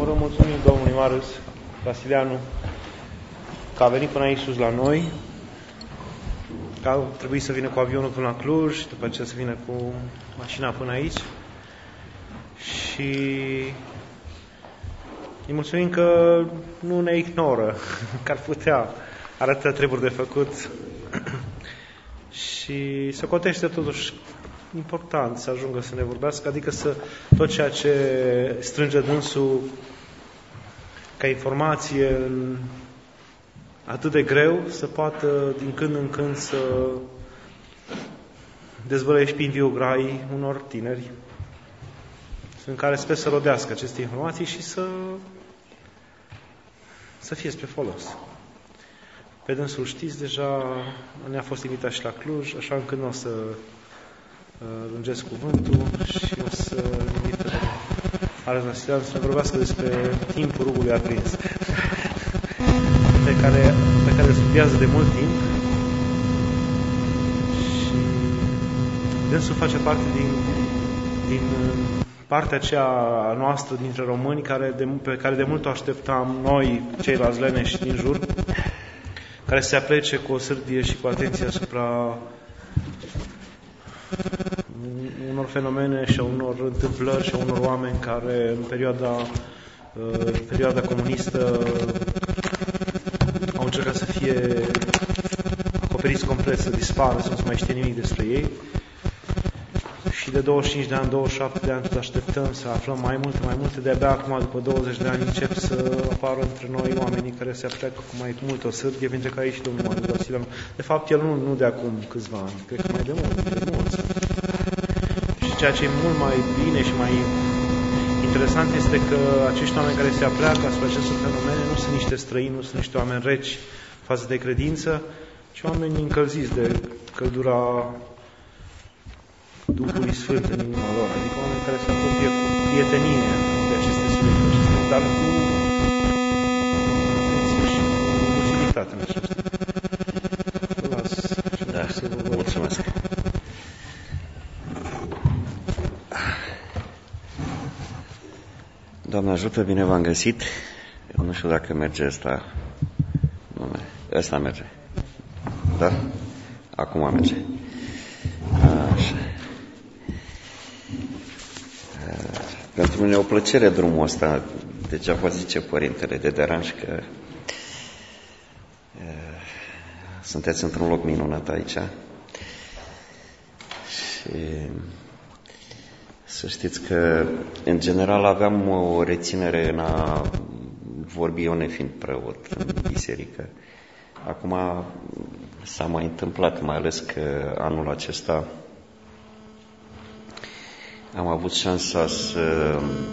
primul rând, mulțumim domnului Marius Vasilianu că a venit până aici sus la noi, că a trebuit să vină cu avionul până la Cluj, după aceea să vină cu mașina până aici. Și îi mulțumim că nu ne ignoră, că ar putea arăta treburi de făcut și să cotește totuși important să ajungă să ne vorbească, adică să tot ceea ce strânge dânsul ca informație atât de greu, să poată din când în când să dezvăluiești prin viu grai unor tineri în care sper să rodească aceste informații și să fie spre folos. Pe dânsul știți, deja ne-a fost invitat și la Cluj, așa încât nu o să lungesc cuvântul și o să invit Marius Vasilianu să ne vorbească despre timpul rugului aprins, pe care îl studiază de mult timp și dânsul face parte din partea aceea noastră dintre români pe care de mult o așteptam noi, ceilalți leneși din jur, care se aplece cu o sârdie și cu atenție asupra unor fenomene și a unor întâmplări și a unor oameni care în perioada comunistă au încercat să fie acoperiți complet, să dispară, să nu se mai știe nimic despre ei. Și de 25 de ani, 27 de ani tot așteptăm să aflăm mai multe. De-abia acum, după 20 de ani, încep să apară între noi oamenii care se apleacă cu mai mult o sârdie, printre care și domnul Marius Vasilianu. De fapt, el nu de acum câțiva ani, cred că mai de mult. Și ceea ce e mult mai bine și mai interesant este că acești oameni care se apleacă asupra acestor fenomene nu sunt niște străini, nu sunt niște oameni reci față de credință, ci oameni încălziți de căldura Duhului Sfânt în inima lor, adică oameni care se apropie cu prietenie de aceste subiecte, dar cu atenție și cu luciditate în aceasta. Mulțumesc. Doamne ajută, bine v-am găsit. Eu nu știu dacă merge ăsta. Nu, ăsta merge. Da? Acum merge. Așa. Pentru mine e o plăcere drumul ăsta. Degeaba zice părintele de deranj că sunteți într-un loc minunat aici. Și să știți că în general aveam o reținere în a vorbi eu nefiind preot în biserică. Acum s-a mai întâmplat, mai ales că anul acesta am avut șansa să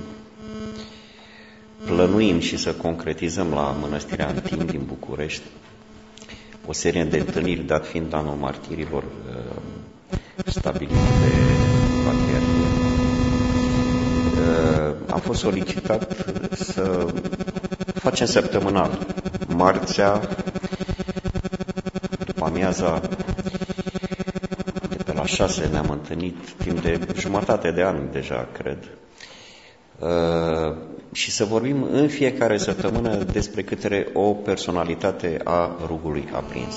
plănuim și să concretizăm la Mănăstirea Antim din București o serie de întâlniri, dat fiind anul martirilor stabilit de Patriarhie. Am fost solicitat să facem săptămânal. Marțea, după amiaza, de pe la 6 ne-am întâlnit timp de jumătate de an deja, cred. Și să vorbim în fiecare săptămână despre câte o personalitate a rugului aprins.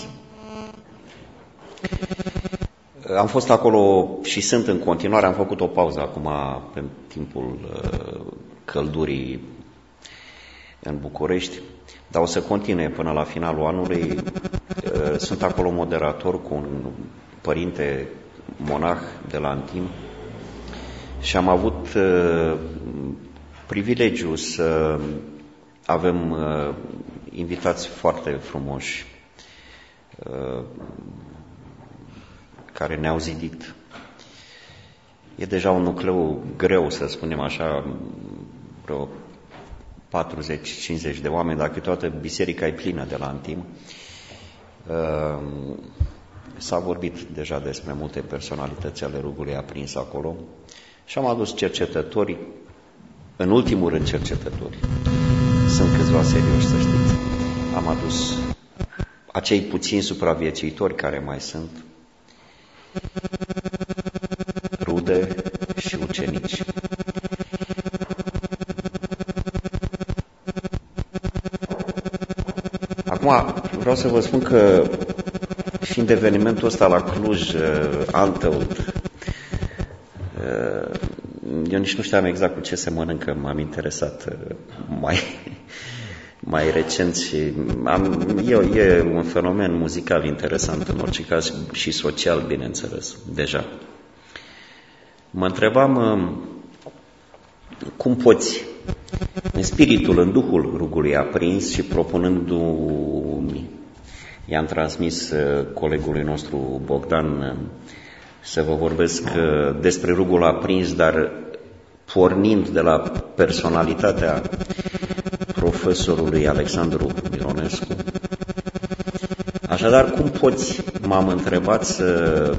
Am fost acolo și sunt în continuare, am făcut o pauză acum pe timpul căldurii în București, dar o să continue până la finalul anului. Sunt acolo moderator cu un părinte monah de la Antim și am avut privilegiul să avem invitați foarte frumoși care ne-au zidit. E deja un nucleu greu, să spunem așa, vreo 40-50 de oameni, dar câteodată biserica e plină de la Antim. S-a vorbit deja despre multe personalități ale rugului aprins acolo și am adus cercetători, în ultimul rând cercetători. Sunt câțiva serioși, să știți. Am adus acei puțini supraviețuitori care mai sunt, rude și ucenici. Acum vreau să vă spun că fiind evenimentul ăsta la Cluj, Anteult, eu nici nu știam exact cu ce se mănâncă, m-am interesat mai recent și e un fenomen muzical interesant în orice caz și social, bineînțeles, deja. Mă întrebam cum poți, în spiritul, în duhul rugului aprins și propunându-mi, i-am transmis colegului nostru Bogdan să vă vorbesc despre rugul aprins, dar pornind de la personalitatea profesorului Alexandru Mironescu. Așadar, cum poți, m-am întrebat, să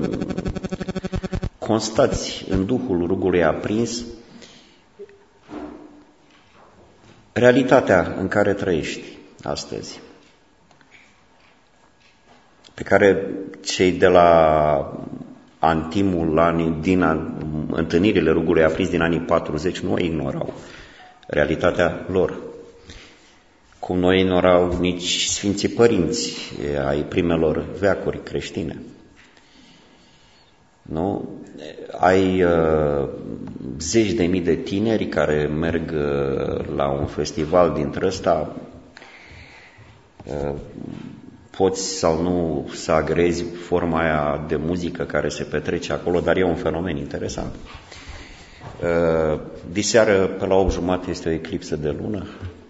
constați în duhul rugului aprins realitatea în care trăiești astăzi, pe care cei de la antimul, din întâlnirile rugului aprins din anii 40 nu o ignorau, realitatea lor. Cum nu ignorau nici Sfinții Părinți ai primelor veacuri creștine. Nu? Ai zeci de mii de tineri care merg la un festival dintre ăsta, poți sau nu să agrezi forma aia de muzică care se petrece acolo, dar e un fenomen interesant. Diseară pe la 8:30 este o eclipsă de lună.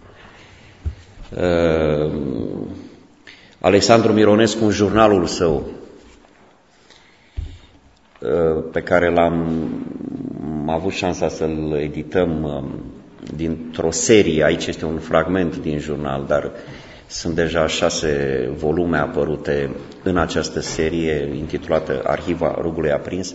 Alexandru Mironescu, în jurnalul său, pe care am avut șansa să-l edităm dintr-o serie, aici este un fragment din jurnal, dar sunt deja 6 volume apărute în această serie intitulată Arhiva rugului aprins.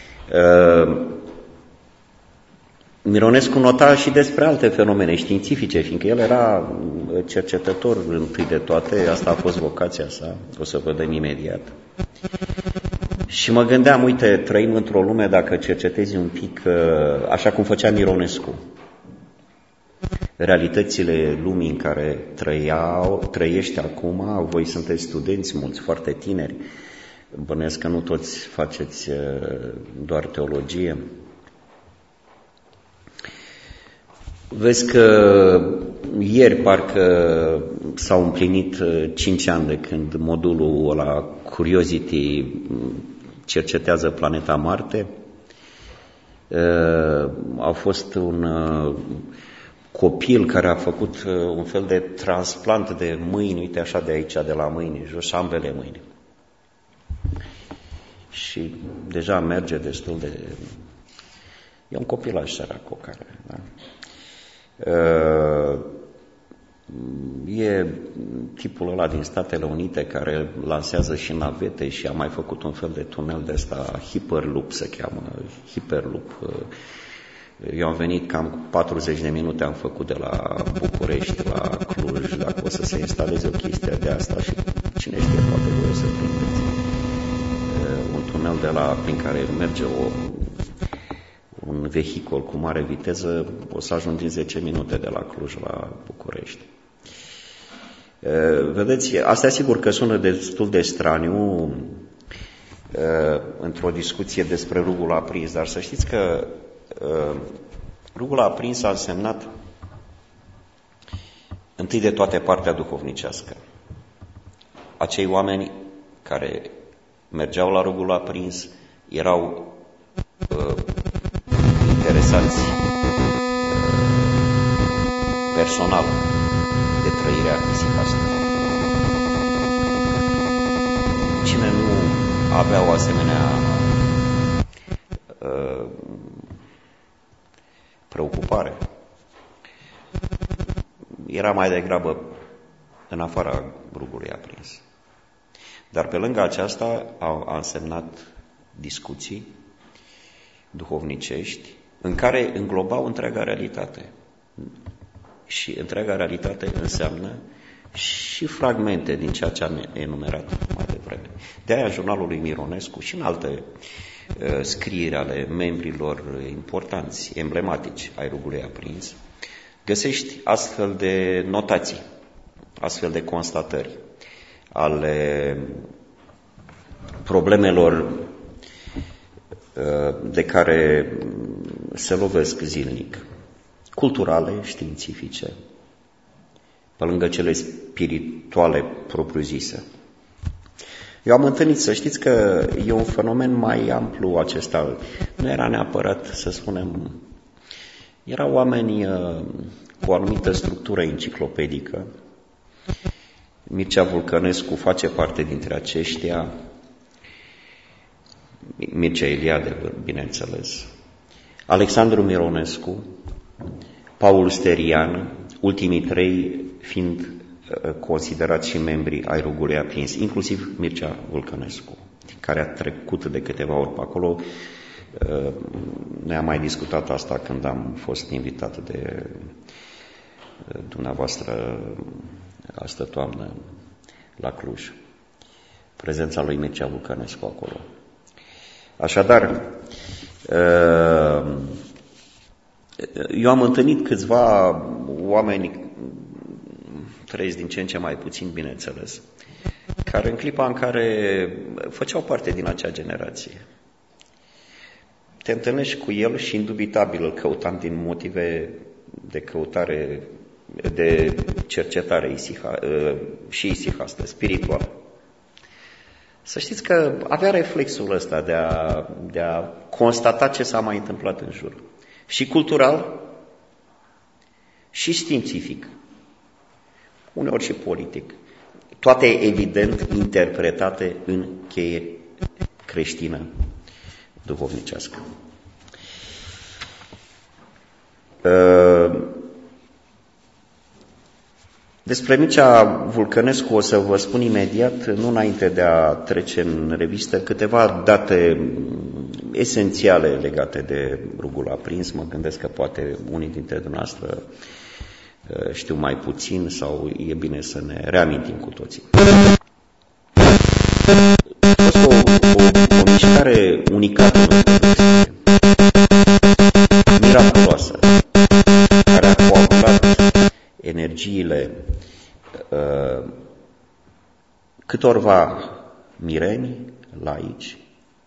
Mironescu nota și despre alte fenomene științifice, fiindcă el era cercetător întâi de toate, asta a fost vocația sa, o să vedem imediat. Și mă gândeam, uite, trăim într-o lume, dacă cercetezi un pic, așa cum făcea Mironescu, realitățile lumii în care trăiește acum, voi sunteți studenți, mulți foarte tineri, bănuiesc că nu toți faceți doar teologie. Vezi că ieri parcă s-au împlinit 5 ani de când modulul ăla Curiosity cercetează planeta Marte. A fost un copil care a făcut un fel de transplant de mâini, uite așa de aici, de la mâini, jos, ambele mâini. Și deja merge destul de... E un copilaj sărac care... Da? E tipul ăla din Statele Unite care lansează și navete și a mai făcut un fel de tunel de ăsta, Hyperloop se cheamă, Hyperloop. Eu am venit cam 40 de minute, am făcut de la București la Cluj, dacă o să se instaleze o chestie de asta și cine știe, poate voi o să prindeți un tunel de la, prin care merge un vehicul cu mare viteză, o să ajungi în 10 minute de la Cluj la București. Vedeți, astea sigur că sună destul de straniu într-o discuție despre rugul aprins, dar să știți că rugul aprins a însemnat întâi de toate partea duhovnicească. Acei oameni care mergeau la rugul aprins erau interesați personal de trăirea fisică. Cine nu avea o asemenea preocupare era mai degrabă în afara rugului aprins. Dar pe lângă aceasta a însemnat discuții duhovnicești în care înglobau întreaga realitate. Și întreaga realitate înseamnă și fragmente din ceea ce am enumerat mai devreme. De-aia jurnalul lui Mironescu și în alte scrieri ale membrilor importanți, emblematici ai rugului aprins, găsești astfel de notații, astfel de constatări. ale problemelor de care se lovesc zilnic, culturale, științifice, pe lângă cele spirituale propriu-zise. Eu am întâlnit, să știți că e un fenomen mai amplu acesta. Nu era neapărat, să spunem, erau oameni cu o anumită structură enciclopedică. Mircea Vulcănescu face parte dintre aceștia, Mircea Eliade, bineînțeles, Alexandru Mironescu, Paul Sterian, ultimii trei fiind considerați și membri ai Rugului Aprins, inclusiv Mircea Vulcănescu, care a trecut de câteva ori pe acolo. Noi am mai discutat asta când am fost invitat de dumneavoastră astă toamnă la Cluj. Prezența lui Mircea Vulcănescu acolo. Așadar, eu am întâlnit câțiva oameni, trăiesc din ce în ce mai puțin, bineînțeles, care în clipa în care făceau parte din acea generație. Te întâlnești cu el și indubitabil îl căutam din motive de căutare, de cercetare și isihastă, spirituală. Să știți că avea reflexul ăsta de a constata ce s-a mai întâmplat în jur. Și cultural, și științific, uneori și politic. Toate, evident, interpretate în cheie creștină duhovnicească. Despre Mircea Vulcănescu o să vă spun imediat, nu înainte de a trece în revistă, câteva date esențiale legate de Rugul Aprins. Mă gândesc că poate unii dintre dumneavoastră știu mai puțin sau e bine să ne reamintim cu toții. A fost o mișcare unicată în Ortodoxie, miraculoasă, care a coagulat energiile câtorva mireni, laici,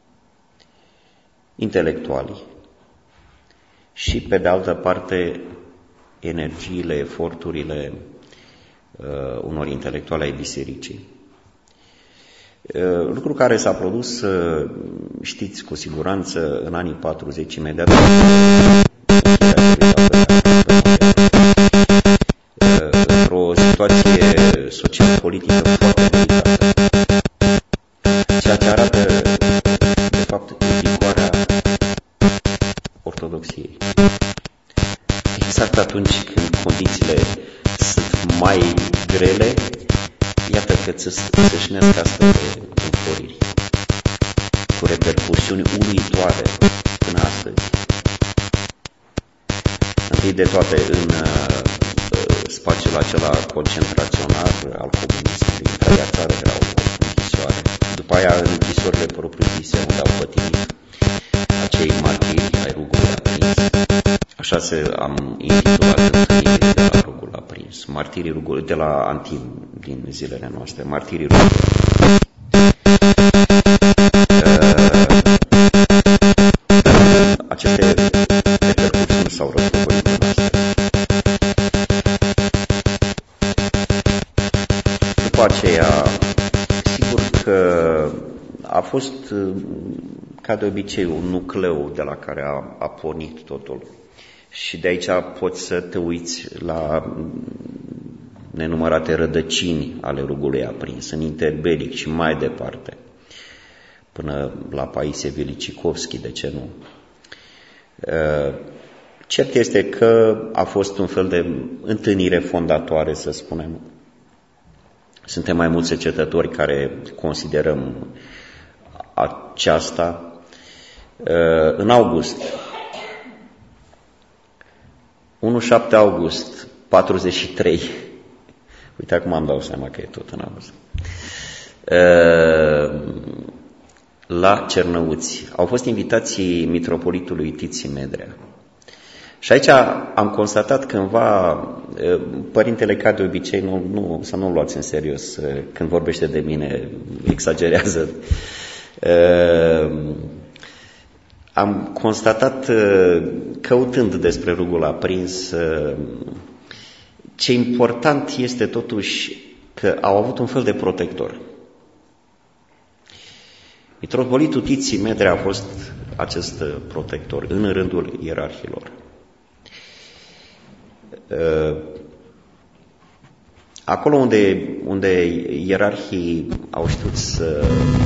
intelectuali și, pe de altă parte, energiile, eforturile unor intelectuali ai bisericii. Lucru care s-a produs, știți cu siguranță, în anii 40 imediat într-o situație social-politică foarte delicată, ceea ce arată de fapt rigoarea ortodoxiei. Exact atunci când condițiile sunt mai grele, iată că îți sășnesc astfel de înfloriri, cu repercusiuni uluitoare până astăzi. Întâi de toate în spațiul acela concentrațional al comunismului, întreaga țară era o închisoare. După aia în închisorile propriu-zise, unde au pătimit acei martiri ai Rugului Aprins. Așa am intitulat întâlnirile de la Rugul Aprins, martirii Rugului, de la Antim din zilele noastre, martirii Rugului Aprins. Aceste repercusiuni s-au răsprăvărit în noastre. După aceea, sigur că a fost, ca de obicei, un nucleu de la care a pornit totul. Și de aici poți să te uiți la nenumărate rădăcini ale Rugului Aprins, în interbelic și mai departe, până la Paisie Velicicovski, de ce nu? Cert este că a fost un fel de întâlnire fondatoare, să spunem. Suntem mai mulți cercetători care considerăm aceasta. În august, 1-7 august 43, uite acum am dau seama că e tot în august, la Cernăuți au fost invitații mitropolitului Tiții Medrea Și aici am constatat cândva, părintele ca de obicei, să nu-l luați în serios, când vorbește de mine, exagerează. Am constatat, căutând despre rugul aprins, ce important este totuși că au avut un fel de protector. Mitropolitul Tiții Medrea a fost acest protector în rândul ierarhilor. Acolo unde ierarhii au știut să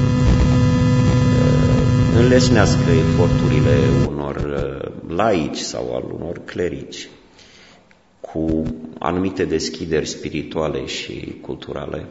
înlesnească eforturile unor laici sau al unor clerici cu anumite deschideri spirituale și culturale,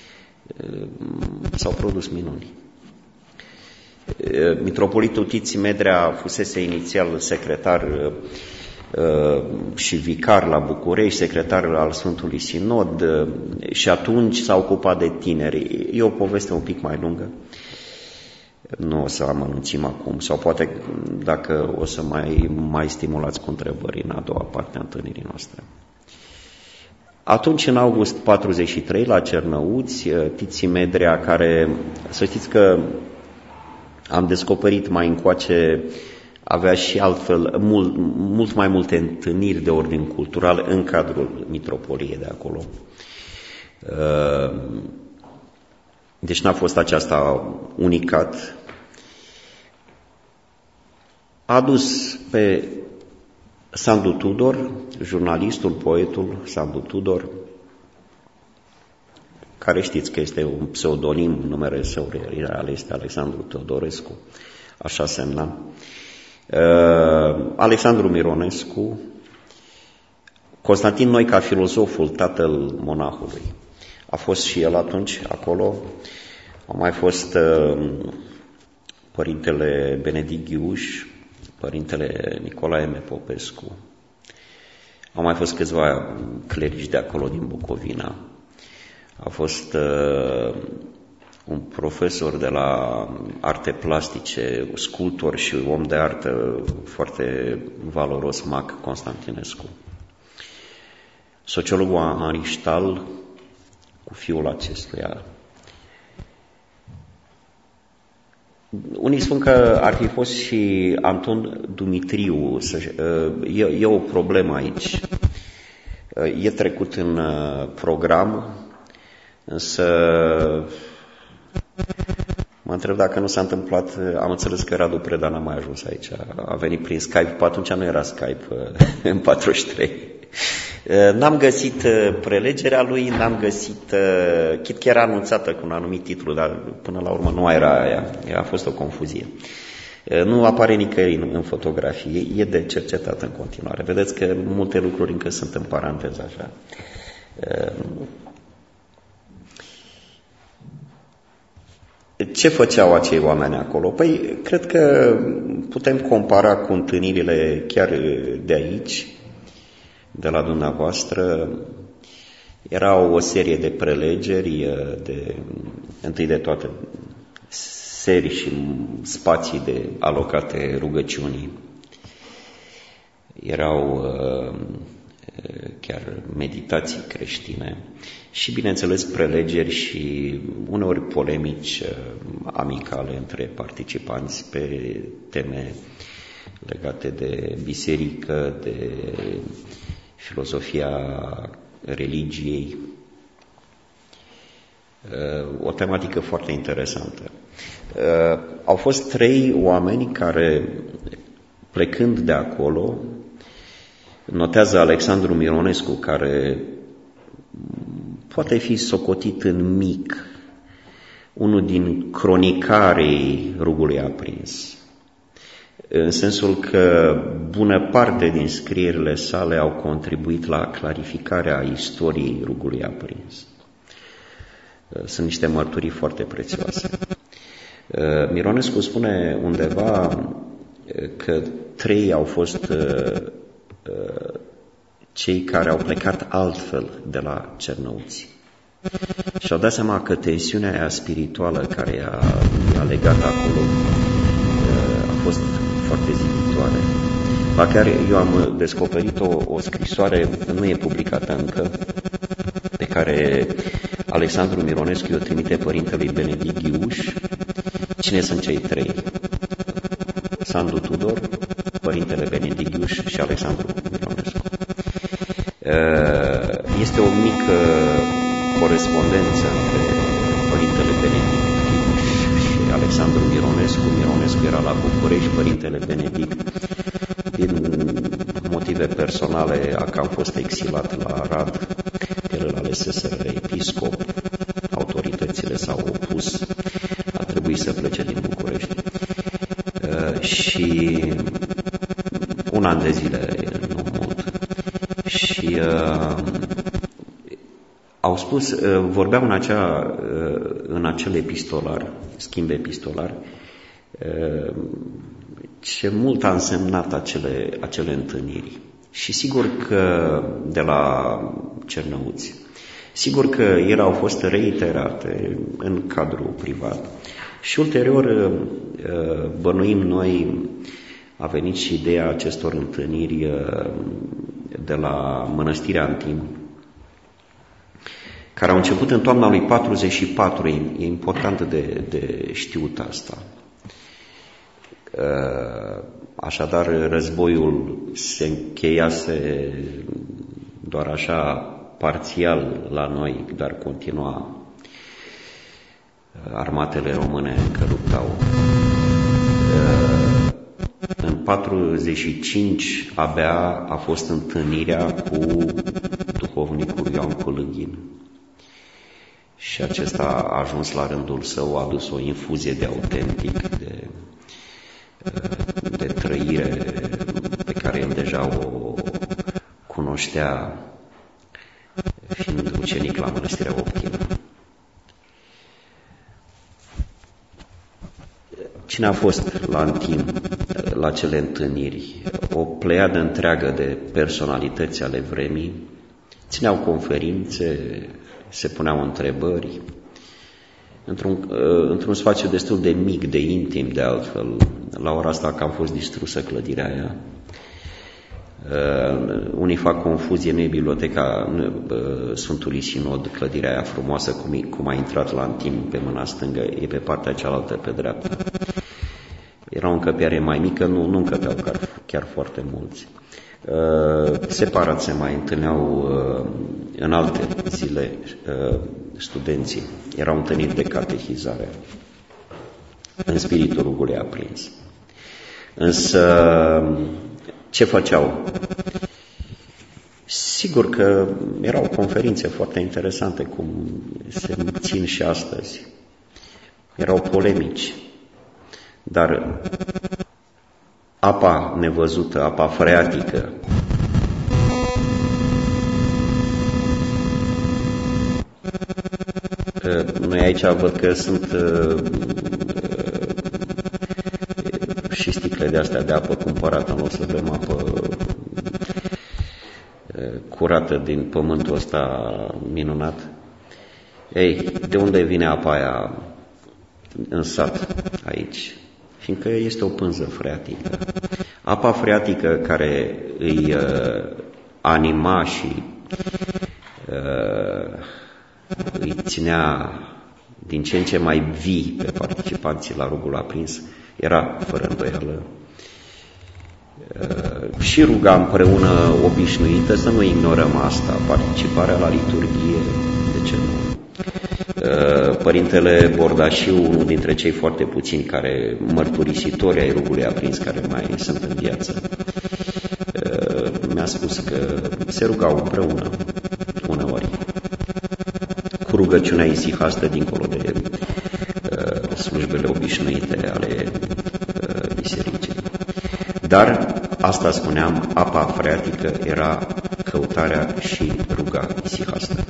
s-au produs minuni. Mitropolitul Tiții Medrea fusese inițial secretar și vicar la București, secretar al Sfântului Sinod, și atunci s-a ocupat de tineri. E o poveste un pic mai lungă, nu o să amănunțim acum, sau poate dacă o să mai stimulați cu întrebări în a doua parte a întâlnirii noastre. Atunci, în august 43, la Cernăuți, Tiții Medrea, care, să știți că am descoperit mai încoace, avea și altfel mult mai multe întâlniri de ordin cultural în cadrul mitropoliei de acolo. Deci n-a fost aceasta unicat. A adus pe Sandu Tudor, jurnalistul, poetul Sandu Tudor, care știți că este un pseudonim, numele său real este Alexandru Teodorescu, așa semna. Alexandru Mironescu, Constantin Noica, filozoful, tatăl monahului. A fost și el atunci acolo. Au mai fost părintele Benedict Ghiuș, părintele Nicolae M. Popescu. Au mai fost câțiva clerici de acolo din Bucovina. A fost un profesor de la arte plastice, sculptor și om de artă foarte valoros, Mac Constantinescu. Sociologul Henri Stahl, cu fiul acestuia. Unii spun că ar fi fost și Anton Dumitriu. E o problemă aici. E trecut în program, însă mă întreb dacă nu s-a întâmplat. Am înțeles că Radu Preda n-a mai ajuns aici. A venit prin Skype, pe atunci nu era Skype în 43. N-am găsit prelegerea lui, n-am găsit, chit că era anunțată cu un anumit titlu, dar până la urmă nu era aia, a fost o confuzie. Nu apare nicăieri în fotografie, e de cercetat în continuare. Vedeți că multe lucruri încă sunt în paranteză așa. Ce făceau acei oameni acolo? Păi, cred că putem compara cu întâlnirile chiar de aici, de la dumneavoastră. Erau o serie de prelegeri, întâi de toate serii și spații alocate rugăciunii. Erau chiar meditații creștine și, bineînțeles, prelegeri și uneori polemici amicale între participanți pe teme legate de biserică, de filozofia religiei. O tematică foarte interesantă. Au fost 3 oameni care, plecând de acolo, notează Alexandru Mironescu, care poate fi socotit în mic, unul din cronicarii rugului aprins, în sensul că bună parte din scrierile sale au contribuit la clarificarea istoriei rugului aprins. Sunt niște mărturii foarte prețioase. Mironescu spune undeva că 3 au fost cei care au plecat altfel de la Cernăuți. Și-au dat seama că tensiunea aia spirituală care i-a legat acolo a fost foarte ziditoare. la care eu am descoperit o scrisoare, nu e publicată încă, pe care Alexandru Mironescu o trimite părintelui Benedict Ghiuș. Cine sunt cei trei? Sandu Tudor, părintele Benedict Ghiuș și Alexandru Mironescu. Este o mică corespondență între părintele Benedict Ghiuș și Alexandru Mironescu. Mironescu era la București, părintele Benedict, din motive personale, a cam fost exilat la Arad, el îl aleseseră episcop, autoritățile s-au opus, a trebuit să plece din București. Și un an de zile, nu mult. Și au spus, vorbeau în acel epistolar, schimb epistolar, ce mult a însemnat acele întâlniri. Și sigur că de la Cernăuți, sigur că ele au fost reiterate în cadrul privat. Și ulterior, bănuim noi, a venit și ideea acestor întâlniri de la Mănăstirea Antim, care au început în toamna lui 44, e important de știut asta. Așadar, războiul se încheiase doar așa parțial la noi, dar continua. Armatele române încă luptau. În 45 abia a fost întâlnirea cu duhovnicul Ioan Culâghin. Și acesta a ajuns la rândul său, a adus o infuzie de autentic, de trăire pe care el deja o cunoștea fiind ucenic la Mănăstirea Optimă. Cine a fost la Antim, la cele întâlniri? O pleiadă întreagă de personalități ale vremii, țineau conferințe, se puneau întrebări, într-un spațiu destul de mic, de intim, de altfel. La ora asta că a fost distrusă clădirea aia. Unii fac confuzie, nu e biblioteca Sfântului Sinod, clădirea aia frumoasă, cum a intrat la Antim pe mâna stângă, e pe partea cealaltă, pe dreapta. Era o încăpeare mai mică, nu încăpeau chiar foarte mulți. Separat se mai întâlneau în alte zile studenții. Erau întâlniri de catehizare în spiritul rugului aprins. Însă ce făceau? Sigur că erau conferințe foarte interesante, cum se țin și astăzi. Erau polemici, dar apa nevăzută, apa freatică, noi aici văd că sunt și sticle de astea de apă cumpărată, nu o să bem apă curată din pământul ăsta minunat. Ei, de unde vine apa aia în sat aici? Fiindcă este o pânză freatică. Apa freatică care îi anima și îi ținea din ce în ce mai vii pe participanții la rugul aprins, era, fără îndoială, și ruga împreună obișnuită, să nu ignorăm asta, participarea la liturghie, de ce nu? Părintele Bordașiu, unul dintre cei foarte puțini care mărturisitori ai rugului aprins care mai sunt în viață, mi-a spus că se rugau împreună uneori cu rugăciunea isihastă dincolo de slujbele obișnuite ale bisericii. Dar asta spuneam, apa freatică era căutarea și ruga isihastă.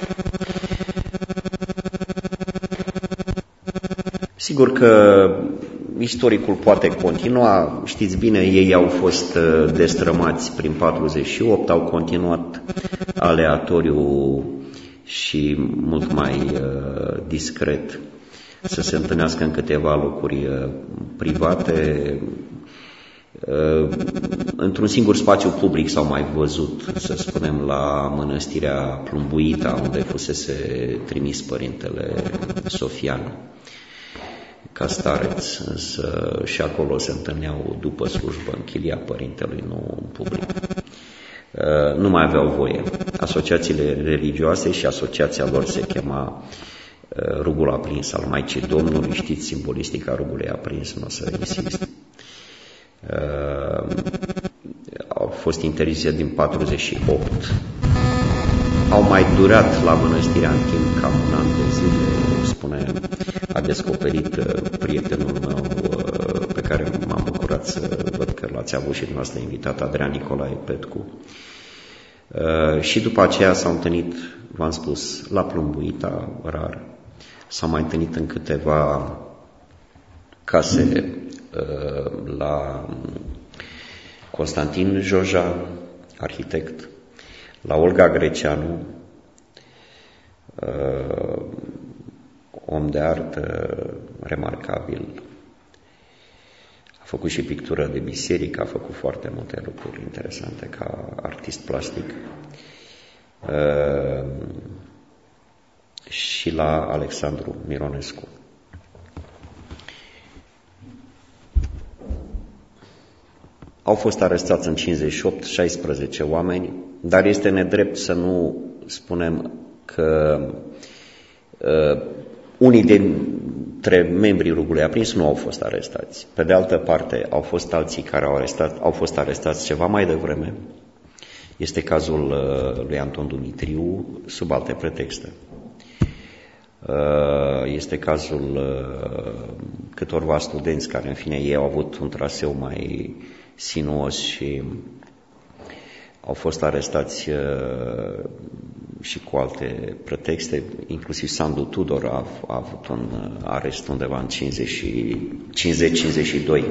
Sigur că istoricul poate continua, știți bine, ei au fost destrămați prin 48, au continuat aleatoriu și mult mai discret să se întâlnească în câteva locuri private. Într-un singur spațiu public s-au mai văzut, să spunem, la mănăstirea Plumbuita, unde fusese trimis părintele Sofian ca stareț, însă și acolo se întâlneau după slujbă în chilia părintelui, nu în public. Nu mai aveau voie. Asociațiile religioase și asociația lor se chema Rugul Aprins al Maicii Domnului. Știți simbolistica rugului aprins, nu o să insist. Au fost interzise din 48. Au mai durat la mănăstirea în timp cam un an de zile, spune, a descoperit prietenul meu pe care m-am bucurat să văd că l-ați avut și dumneavoastră invitat, Adrian Nicolae Petcu. Și după aceea s-au întâlnit, v-am spus, la Plumbuita, rar. S-au mai întâlnit în câteva case la Constantin Joja, arhitect, la Olga Greceanu, om de artă remarcabil. A făcut și pictură de biserică, a făcut foarte multe lucruri interesante ca artist plastic. Și la Alexandru Mironescu. Au fost arestați în 58 16 oameni, dar este nedrept să nu spunem că unii dintre membrii Rugului Aprins nu au fost arestați. Pe de altă parte, au fost alții care au fost arestați ceva mai devreme. Este cazul lui Anton Dumitriu, sub alte pretexte. Este cazul câtorva studenți care, în fine, ei au avut un traseu mai sinuos și au fost arestați și cu alte pretexte, inclusiv Sandu Tudor a avut un arest undeva în 50-52.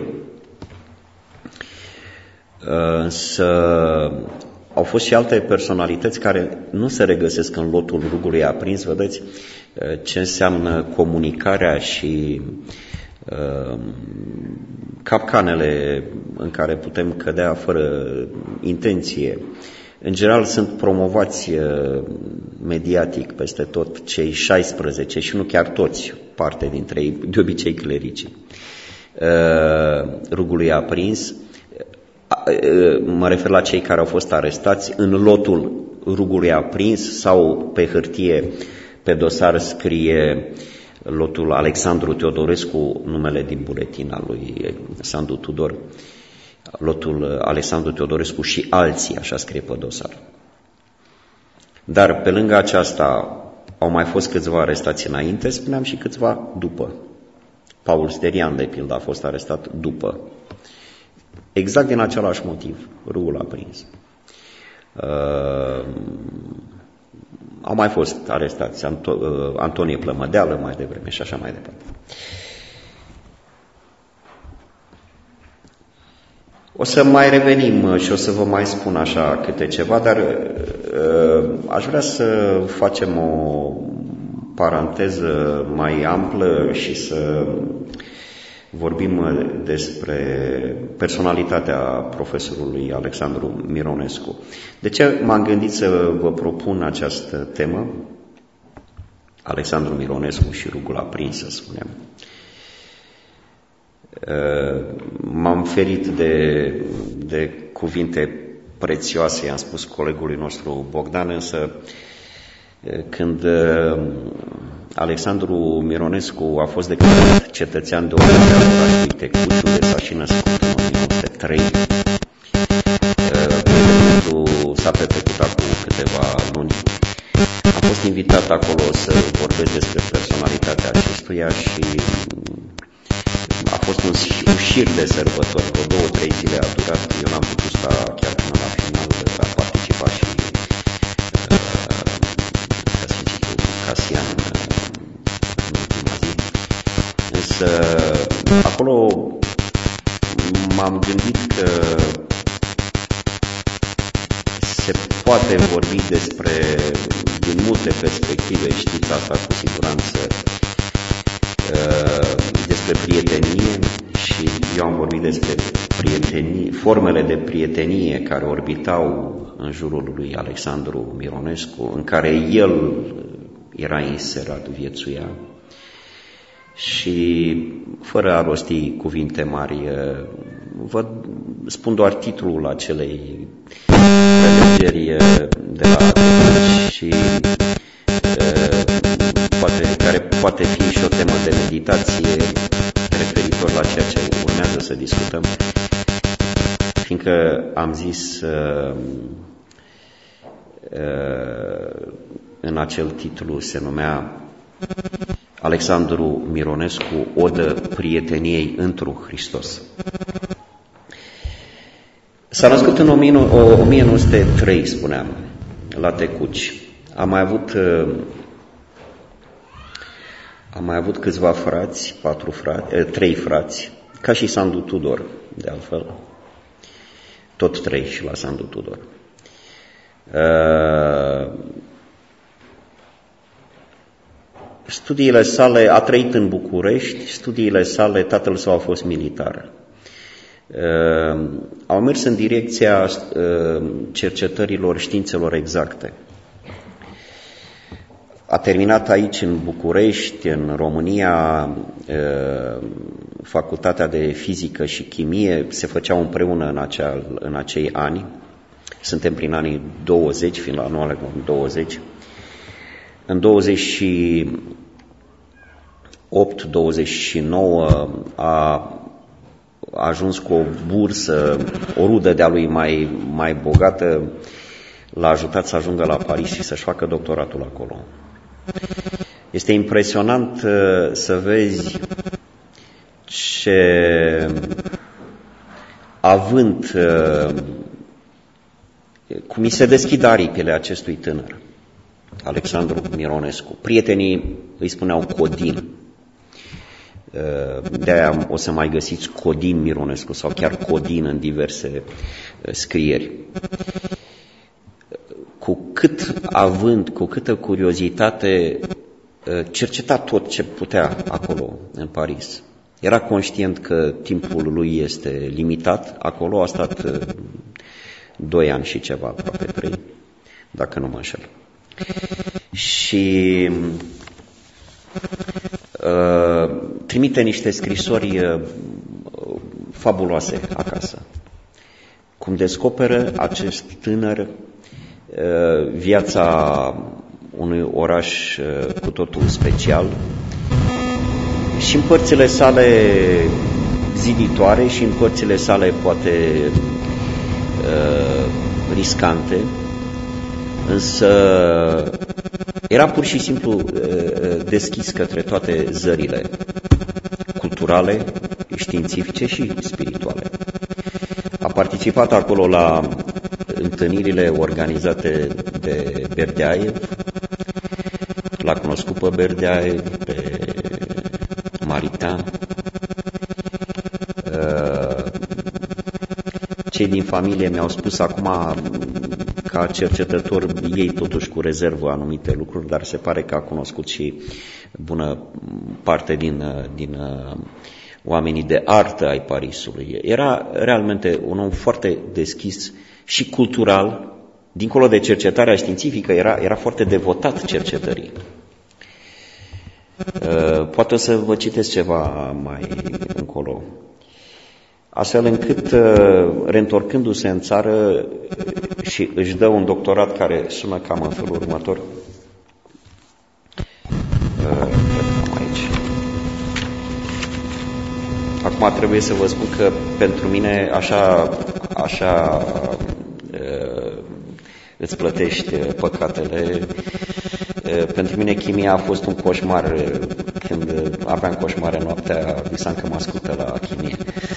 Însă au fost și alte personalități care nu se regăsesc în lotul Rugului Aprins. Vedeți ce înseamnă comunicarea și capcanele în care putem cădea fără intenție. În general sunt promovați mediatic peste tot cei 16 și nu chiar toți, parte dintre ei, de obicei clericii Rugului Aprins. Mă refer la cei care au fost arestați în lotul Rugului Aprins sau pe hârtie, pe dosar scrie lotul Alexandru Teodorescu, numele din buletin al lui Sandu Tudor, lotul Alexandru Teodorescu și alții, așa scrie pe dosar. Dar pe lângă aceasta au mai fost câțiva arestați înainte, spuneam, și câțiva după. Paul Sterian, de pildă, a fost arestat după. Exact din același motiv, Rugul Aprins. Au mai fost arestați Antonie Plămădeală mai devreme și așa mai departe. O să mai revenim și o să vă mai spun așa câte ceva, dar aș vrea să facem o paranteză mai amplă și să vorbim despre personalitatea profesorului Alexandru Mironescu. De ce m-am gândit să vă propun această temă? Alexandru Mironescu și Rugul Aprins, să spunem. M-am ferit de cuvinte prețioase, i-am spus colegului nostru Bogdan, însă când Alexandru Mironescu a fost declarat cetățean de ordine de uite, Cuciu, s-a și născut în 1903. S-a petrecut acum câteva luni. Am fost invitat acolo să vorbesc despre personalitatea acestuia și a fost un șir de sărbători, vreo 2-3 zile a durat. Eu n-am putut sta chiar până la final, a participat și Casian în ultima zi. Însă acolo m-am gândit că se poate vorbi din multe perspective, știți asta cu siguranță, despre prietenie, și eu am vorbit vorbit despre formele de prietenie care orbitau în jurul lui Alexandru Mironescu, în care el era inserat, viețuia. Și fără a rosti cuvinte mari, vă spun doar titlul acelei prelegeri de la și care poate fi și o temă de meditație referitor la ceea ce urmează să discutăm, fiindcă am zis în acel titlu se numea Alexandru Mironescu, Odă prieteniei întru Hristos. S-a născut în 1903, spuneam, la Tecuci. Am mai avut câțiva frați, 3 frați, ca și Sandu Tudor, de altfel. Tot 3 și la Sandu Tudor. Studiile sale, a trăit în București, studiile sale, tatăl său a fost militar. Au mers în direcția cercetărilor științelor exacte. A terminat aici, în București, în România, facultatea de fizică și chimie, se făceau împreună în acei ani. Suntem prin anii 20, fiind la anul 20. În 28-29 a ajuns cu o bursă, o rudă de-a lui mai bogată, l-a ajutat să ajungă la Paris și să-și facă doctoratul acolo. Este impresionant să vezi ce avânt, cum îi se deschid aripile acestui tânăr, Alexandru Mironescu. Prietenii îi spuneau Codin. De-aia o să mai găsiți Codin Mironescu sau chiar Codin în diverse scrieri. Cu cât avânt, cu câtă curiozitate, cerceta tot ce putea acolo, în Paris. Era conștient că timpul lui este limitat. Acolo a stat 2 ani și ceva, aproape 3, dacă nu mă înșel. Și trimite niște scrisori fabuloase acasă. Cum descoperă acest tânăr viața unui oraș cu totul special și în părțile sale ziditoare și în părțile sale poate riscante, însă era pur și simplu deschis către toate zările culturale, științifice și spirituale. A participat acolo la întâlnirile organizate de Berdeaev, l-a cunoscut pe Berdeaev, pe Maritain. Cei din familie mi-au spus acum, ca cercetător, ei totuși cu rezervă anumite lucruri, dar se pare că a cunoscut și bună parte din oamenii de artă ai Parisului. Era realmente un om foarte deschis și cultural, dincolo de cercetarea științifică, era foarte devotat cercetării. Poate o să vă citesc ceva mai încolo. Astfel încât, reîntorcându-se în țară și își dă un doctorat care sună cam în felul următor. Aici. Acum trebuie să vă spun că pentru mine așa îți plătești păcatele. Pentru mine chimia a fost un coșmar. Când aveam coșmare noaptea, visam că mă ascultă la chimie.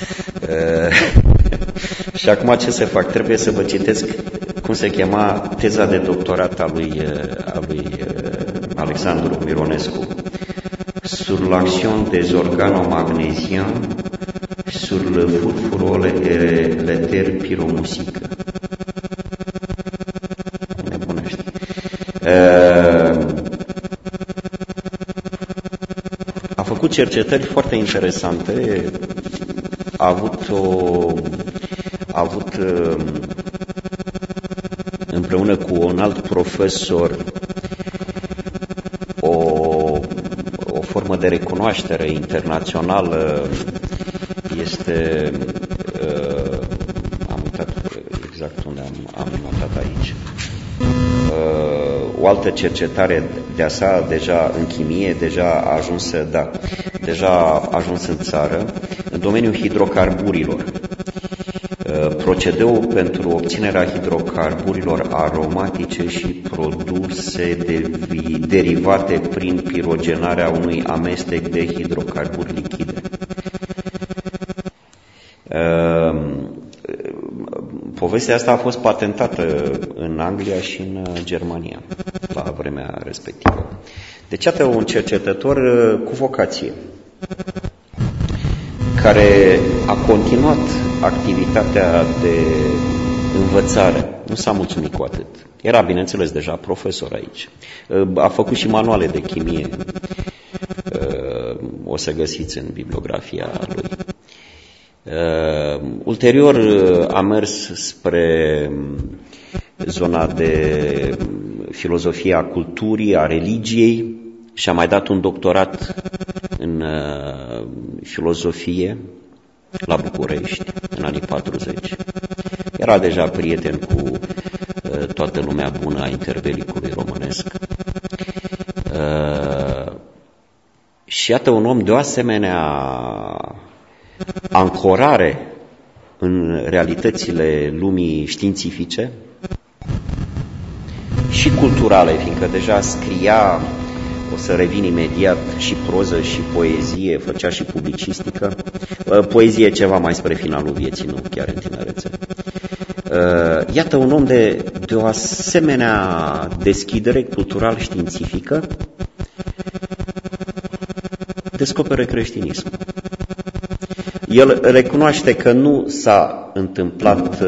Și acum ce să fac? Trebuie să vă citesc cum se chema teza de doctorat a lui Alexandru Mironescu. Sur l'action des organomagnésiens sur le furfurol et l'éther pyromusique. Nebunește. A făcut cercetări foarte interesante avut împreună cu un alt profesor o formă de recunoaștere internațională. Este, am uitat exact unde am notat aici, o altă cercetare de-a sa, deja în chimie, deja a ajuns în țară, în domeniul hidrocarburilor. Procedeul pentru obținerea hidrocarburilor aromatice și produse derivate prin pirogenarea unui amestec de hidrocarburi lichide. Povestea asta a fost patentată în Anglia și în Germania la vremea respectivă. Deci, iată un cercetător cu vocație, care a continuat activitatea de învățare. Nu s-a mulțumit cu atât. Era, bineînțeles, deja profesor aici. A făcut și manuale de chimie. O să găsiți în bibliografia lui. Ulterior a mers spre zona de filozofie a culturii, a religiei și a mai dat un doctorat în filozofie la București în anii 40. Era deja prieten cu toată lumea bună a interbelicului românesc. Și iată un om de o asemenea ancorare în realitățile lumii științifice și culturale, fiindcă deja scria, o să revin imediat, și proză și poezie, făcea și publicistică, poezie ceva mai spre finalul vieții, nu chiar în tinerețe. Iată un om de o asemenea deschidere cultural-științifică, descoperă creștinismul. El recunoaște că nu s-a întâmplat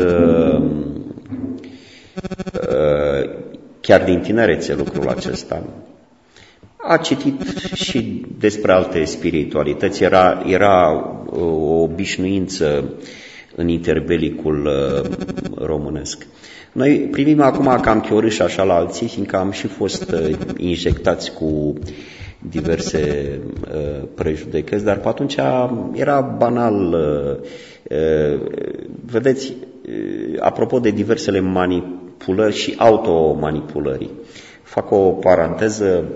chiar din tinerețe lucrul acesta. A citit și despre alte spiritualități, era o obișnuință în interbelicul românesc. Noi privim acum cam chiorâși așa la alții, fiindcă am și fost injectați cu diverse prejudecăți, dar pe atunci era banal. Vedeți, apropo de diversele manipulări și automanipulării, fac o paranteză.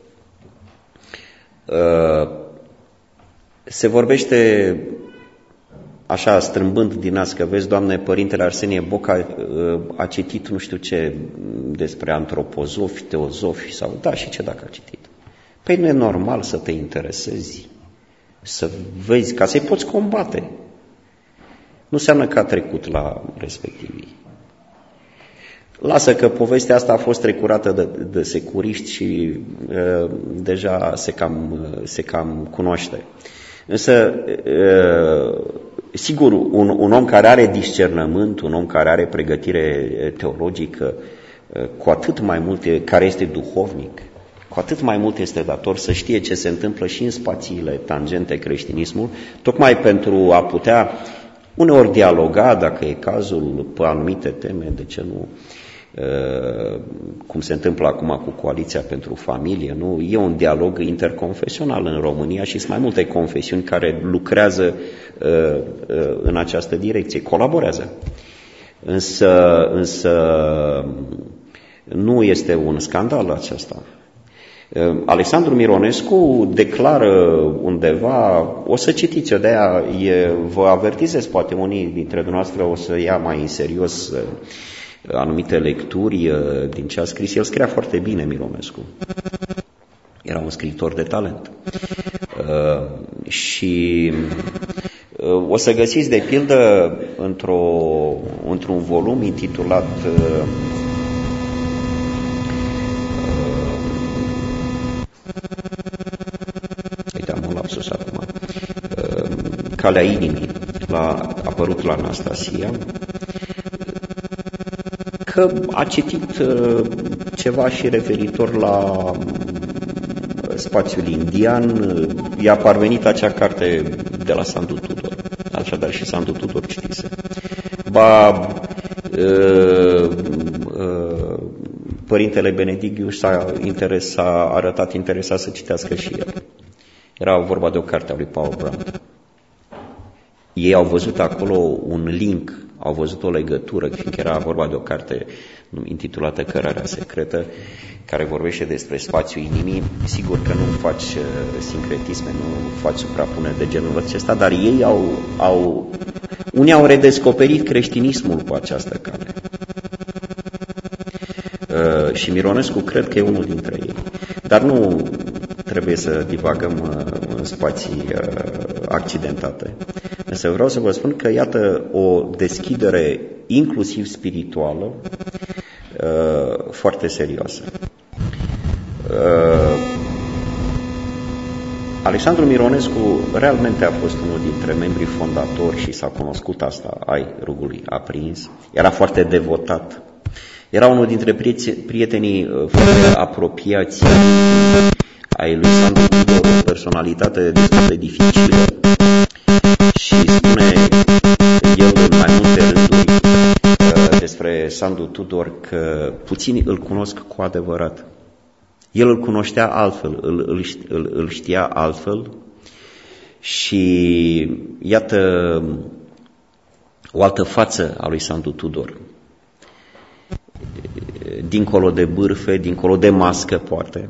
Se vorbește așa, strâmbând din nas, că vezi, Doamne, Părintele Arsenie Boca a citit nu știu ce despre antropozofi, teozofi sau da, și ce dacă a citit. Păi nu e normal să te interesezi, să vezi, ca să-i poți combate. Nu înseamnă că a trecut la respectivii. Lasă că povestea asta a fost trecurată de securiști și deja se cam cunoaște. Însă, sigur, un om care are discernământ, un om care are pregătire teologică, cu atât mai mult, care este duhovnic, cu atât mai mult este dator să știe ce se întâmplă și în spațiile tangente creștinismul, tocmai pentru a putea uneori dialoga, dacă e cazul, pe anumite teme, de ce nu, cum se întâmplă acum cu Coaliția pentru Familie, nu? E un dialog interconfesional în România și sunt mai multe confesiuni care lucrează în această direcție, colaborează. Însă nu este un scandal acesta. Alexandru Mironescu declară undeva, o să citiți-o, de-aia vă avertizez, poate unii dintre dumneavoastră o să ia mai în serios anumite lecturi din ce a scris. El scria foarte bine, Mironescu. Era un scriitor de talent. Și o să găsiți, de pildă, într-un volum intitulat uite, am un lapsus acum, Calea inimii, apărut la Anastasia, că a citit ceva și referitor la spațiul indian, i-a parvenit acea carte de la Sandu Tudor, așa dar și Sandu Tudor citise. Ba, Părintele Benedictiu s-a arătat interesat să citească și el. Era vorba de o carte a lui Paul Brandt. Ei au văzut acolo un link, au văzut o legătură, fiindcă era vorba de o carte intitulată Cărarea secretă, care vorbește despre spațiul inimii. Sigur că nu faci sincretisme, nu faci suprapuneri de genul acesta, dar ei unii au redescoperit creștinismul cu această cale. Și Mironescu cred că e unul dintre ei. Dar nu trebuie să divagăm în spații accidentate. Însă vreau să vă spun că, iată, o deschidere inclusiv spirituală foarte serioasă. Alexandru Mironescu realmente a fost unul dintre membrii fondatori și s-a cunoscut asta ai Rugului Aprins. Era foarte devotat. Era unul dintre prietenii foarte apropiați ai lui Sandu Tudor, o personalitate destul de dificilă, și spune el în mai multe rânduri despre Sandu Tudor că puțini îl cunosc cu adevărat. El îl cunoștea altfel, îl știa altfel și iată o altă față a lui Sandu Tudor. Dincolo de bârfe, dincolo de mască, poate.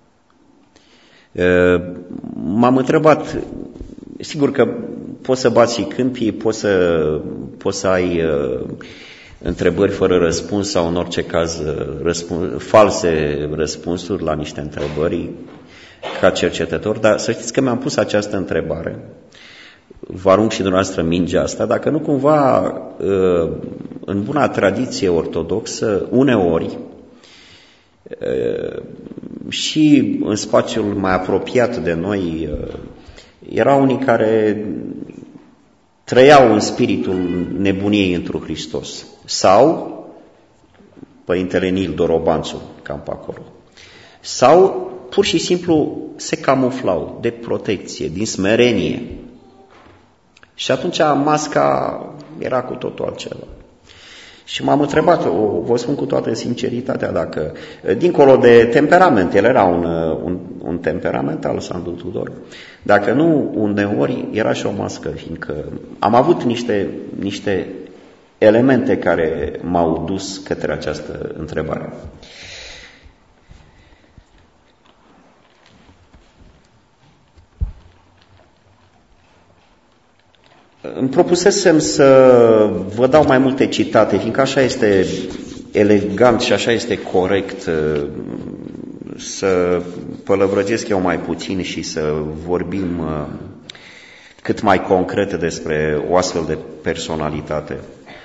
M-am întrebat, sigur că poți să bați și câmpii, poți să ai întrebări fără răspuns sau în orice caz false răspunsuri la niște întrebări ca cercetător, dar să știți că mi-am pus această întrebare. Vă arunc și dumneavoastră mingea asta, dacă nu cumva în buna tradiție ortodoxă, uneori și în spațiul mai apropiat de noi erau unii care trăiau în spiritul nebuniei întru Hristos sau Părintele Nil Dorobanțu, cam pe acolo, sau pur și simplu se camuflau de protecție, din smerenie. Și atunci masca era cu totul altceva. Și m-am întrebat, vă spun cu toată sinceritatea, dacă, dincolo de temperament, el era un temperament al Sandu Tudor, dacă nu, uneori era și o mască, fiindcă am avut niște elemente care m-au dus către această întrebare. Îmi propusesem să vă dau mai multe citate, fiindcă așa este elegant și așa este corect să pălăvrăgesc eu mai puțin și să vorbim cât mai concret despre o astfel de personalitate.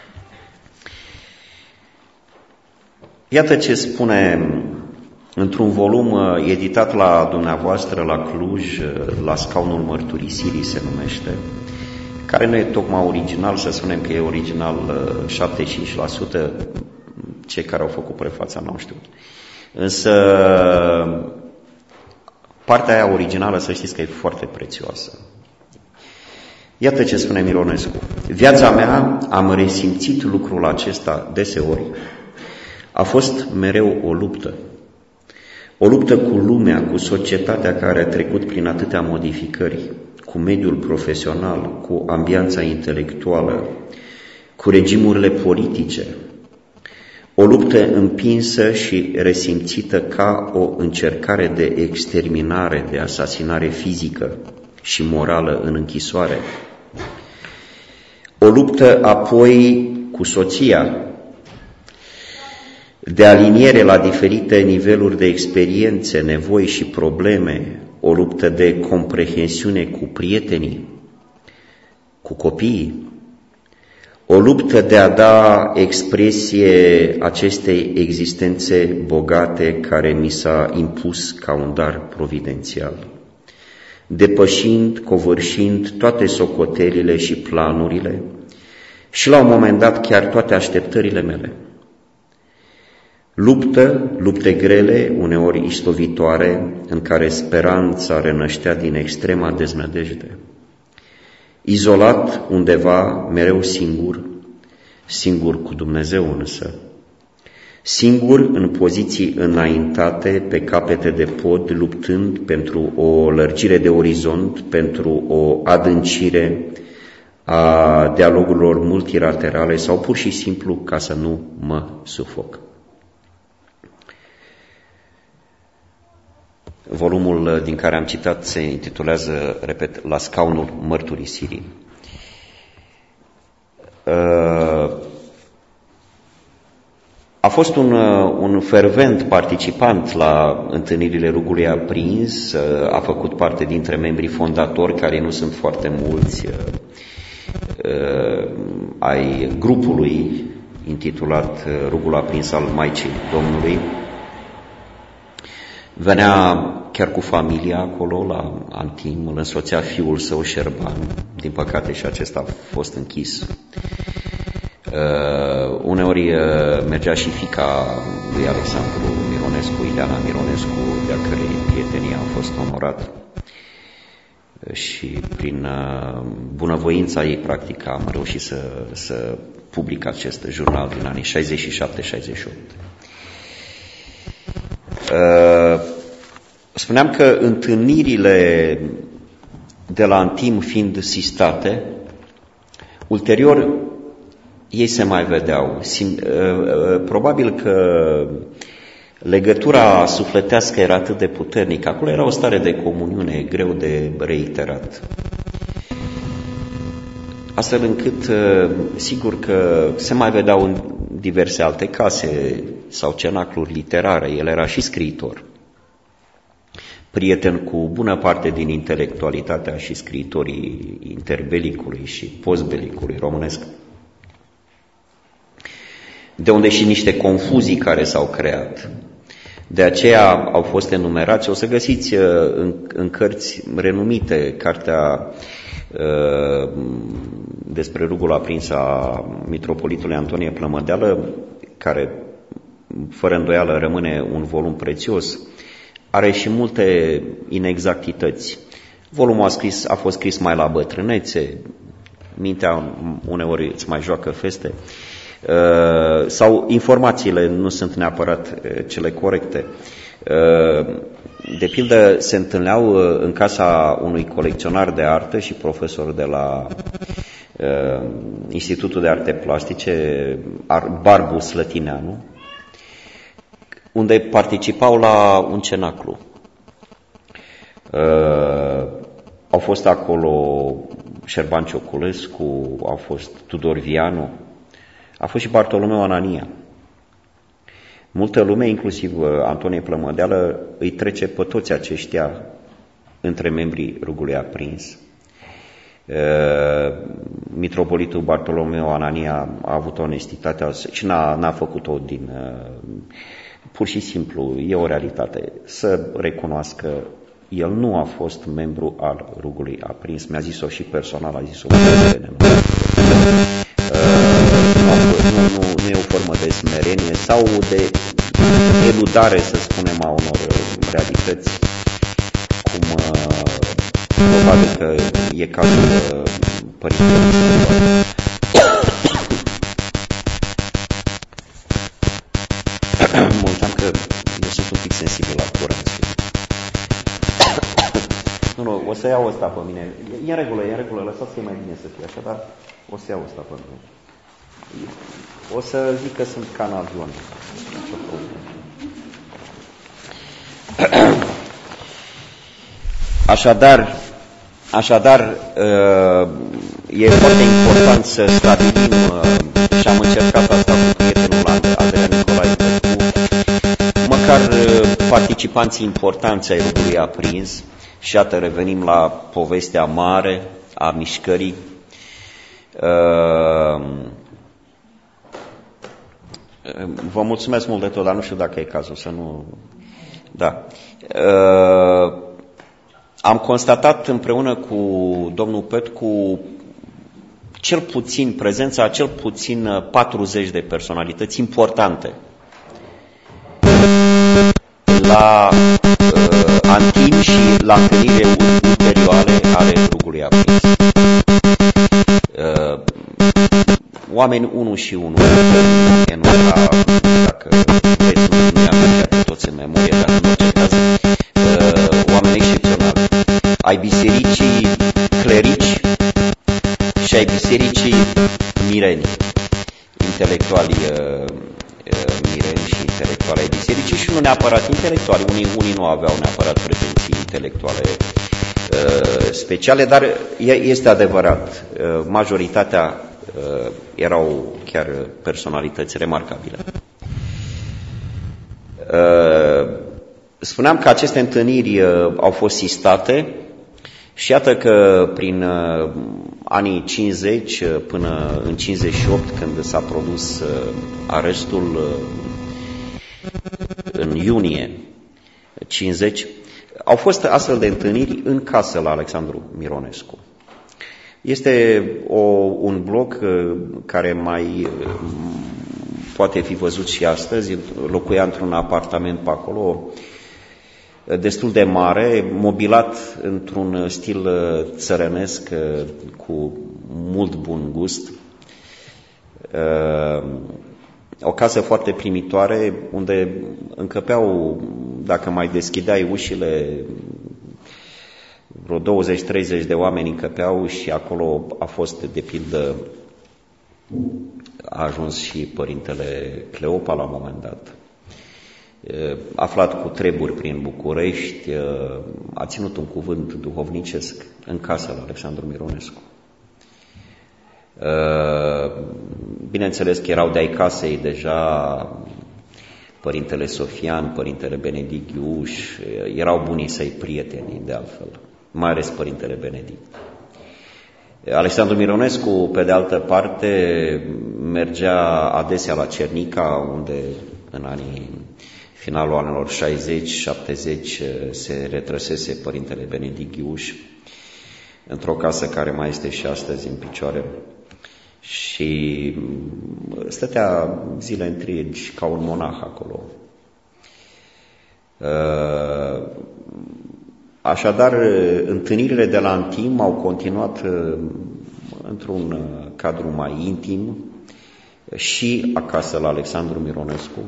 Iată ce spune într-un volum editat la dumneavoastră la Cluj, la Scaunul Mărturisirii se numește, care nu e tocmai original, să spunem că e original 75%, cei care au făcut prefața n-au știut. Însă partea aia originală, să știți că e foarte prețioasă. Iată ce spune Mironescu. Viața mea, am resimțit lucrul acesta deseori, a fost mereu o luptă. O luptă cu lumea, cu societatea care a trecut prin atâtea modificări, cu mediul profesional, cu ambianța intelectuală, cu regimurile politice. O luptă împinsă și resimțită ca o încercare de exterminare, de asasinare fizică și morală în închisoare. O luptă apoi cu soția, de aliniere la diferite niveluri de experiențe, nevoi și probleme, o luptă de comprehensiune cu prietenii, cu copiii, o luptă de a da expresie acestei existențe bogate care mi s-a impus ca un dar providențial, depășind, covârșind toate socotelile și planurile și la un moment dat chiar toate așteptările mele. Lupte grele, uneori istovitoare, în care speranța renăștea din extrema deznădejde. izolat undeva, mereu singur, singur cu Dumnezeu însă, singur în poziții înaintate pe capete de pod, luptând pentru o lărgire de orizont, pentru o adâncire a dialogurilor multilaterale sau pur și simplu ca să nu mă sufoc. Volumul din care am citat se intitulează, repet, La scaunul mărturisirii. A fost un fervent participant la întâlnirile Rugului Aprins, a făcut parte dintre membrii fondatori, care nu sunt foarte mulți, ai grupului intitulat Rugul Aprins al Maicii Domnului. Venea chiar cu familia acolo la Antim, îl însoțea fiul său Șerban, din păcate și acesta a fost închis. Uneori mergea și fiica lui Alexandru Mironescu, Ileana Mironescu, de-a cărei prietenie am fost onorat. Și prin bunăvoința ei, practic, am reușit să public acest jurnal din anii 67-68. Spuneam că întâlnirile de la Antim fiind sistate, ulterior ei se mai vedeau. Probabil că legătura sufletească era atât de puternică. Acolo era o stare de comuniune greu de reiterat. Astfel încât, sigur că se mai vedeau în diverse alte case sau cenacluri literare. El era și scriitor, prieten cu bună parte din intelectualitatea și scriitorii interbelicului și postbelicului românesc. De unde și niște confuzii care s-au creat. De aceea au fost enumerați, o să găsiți în cărți renumite, cartea despre Rugul Aprins a mitropolitului Antonie Plămădeală, care fără îndoială rămâne un volum prețios, are și multe inexactități. Volumul a fost scris mai la bătrânețe, mintea uneori îți mai joacă feste, sau informațiile nu sunt neapărat cele corecte. De pildă, se întâlneau în casa unui colecționar de artă și profesor de la Institutul de Arte Plastice, Barbu Slătineanu, unde participau la un cenaclu. Au fost acolo Șerban Cioculescu, au fost Tudor Vianu, a fost și Bartolomeu Anania. Multă lume, inclusiv Antonie Plămădeală, îi trece pe toți aceștia între membrii Rugului Aprins. Mitropolitul Bartolomeu Anania a avut onestitatea și n-a făcut-o din... pur și simplu, e o realitate, să recunoască, el nu a fost membru al Rugului Aprins, mi-a zis-o și personal, a zis-o nu e o formă de smerenie sau de eludare, să spunem, a unor realități, cum probabil că e cazul părintelui. Mă uitam că eu sunt un pic sensibil la curent. Nu, o să iau ăsta pe mine. E în regulă, lăsați că e mai bine să fie așa, dar o să iau ăsta pe mine. O să zic că sunt ca în avion. Așadar, e foarte important să stabilim, și am încercat asta cu prietenul Adrian Nicolae Petcu, măcar participanții importanți ai Rugului Aprins, și iată revenim la povestea mare a mișcării. Vă mulțumesc mult de tot, dar nu știu dacă e cazul să nu... Da. Am constatat împreună cu domnul Petcu cel puțin prezența a cel puțin 40 de personalități importante la Antim și la întâlnire ulterioare ale Rugului Aprins. oameni unul și unul, enumera, dacă vreți, nu i-am chiar pe toți în memorie, dar în orice caz, oameni excepționali. Ai bisericii clerici și ai bisericii mireni, intelectuali mireni și intelectuali ai bisericii și nu neapărat intelectuali, unii nu aveau neapărat pretenții intelectuale speciale, dar este adevărat, majoritatea erau chiar personalități remarcabile. Spuneam că aceste întâlniri au fost sistate și iată că prin anii 50 până în 58, când s-a produs arestul în iunie 50, au fost astfel de întâlniri în casă la Alexandru Mironescu. Este un bloc care mai poate fi văzut și astăzi, locuia într-un apartament pe acolo, destul de mare, mobilat într-un stil țărănesc cu mult bun gust. O casă foarte primitoare, unde încăpeau, dacă mai deschideai ușile, vreo 20-30 de oameni încăpeau și acolo a fost, de pildă, a ajuns și părintele Cleopa la un moment dat. Aflat cu treburi prin București, a ținut un cuvânt duhovnicesc în casă la Alexandru Mironescu. Bineînțeles că erau de-ai casei deja părintele Sofian, părintele Benedict Iuș, erau bunii săi prieteni, de altfel, mai ales părintele Benedict. Alexandru Mironescu, pe de altă parte, mergea adesea la Cernica, unde în finalul anilor 60-70 se retrăsese părintele Benedict Iuș, într-o casă care mai este și astăzi în picioare. Și stătea zile întregi ca un monah acolo. Așadar, întâlnirile de la Antim au continuat într-un cadru mai intim și acasă la Alexandru Mironescu,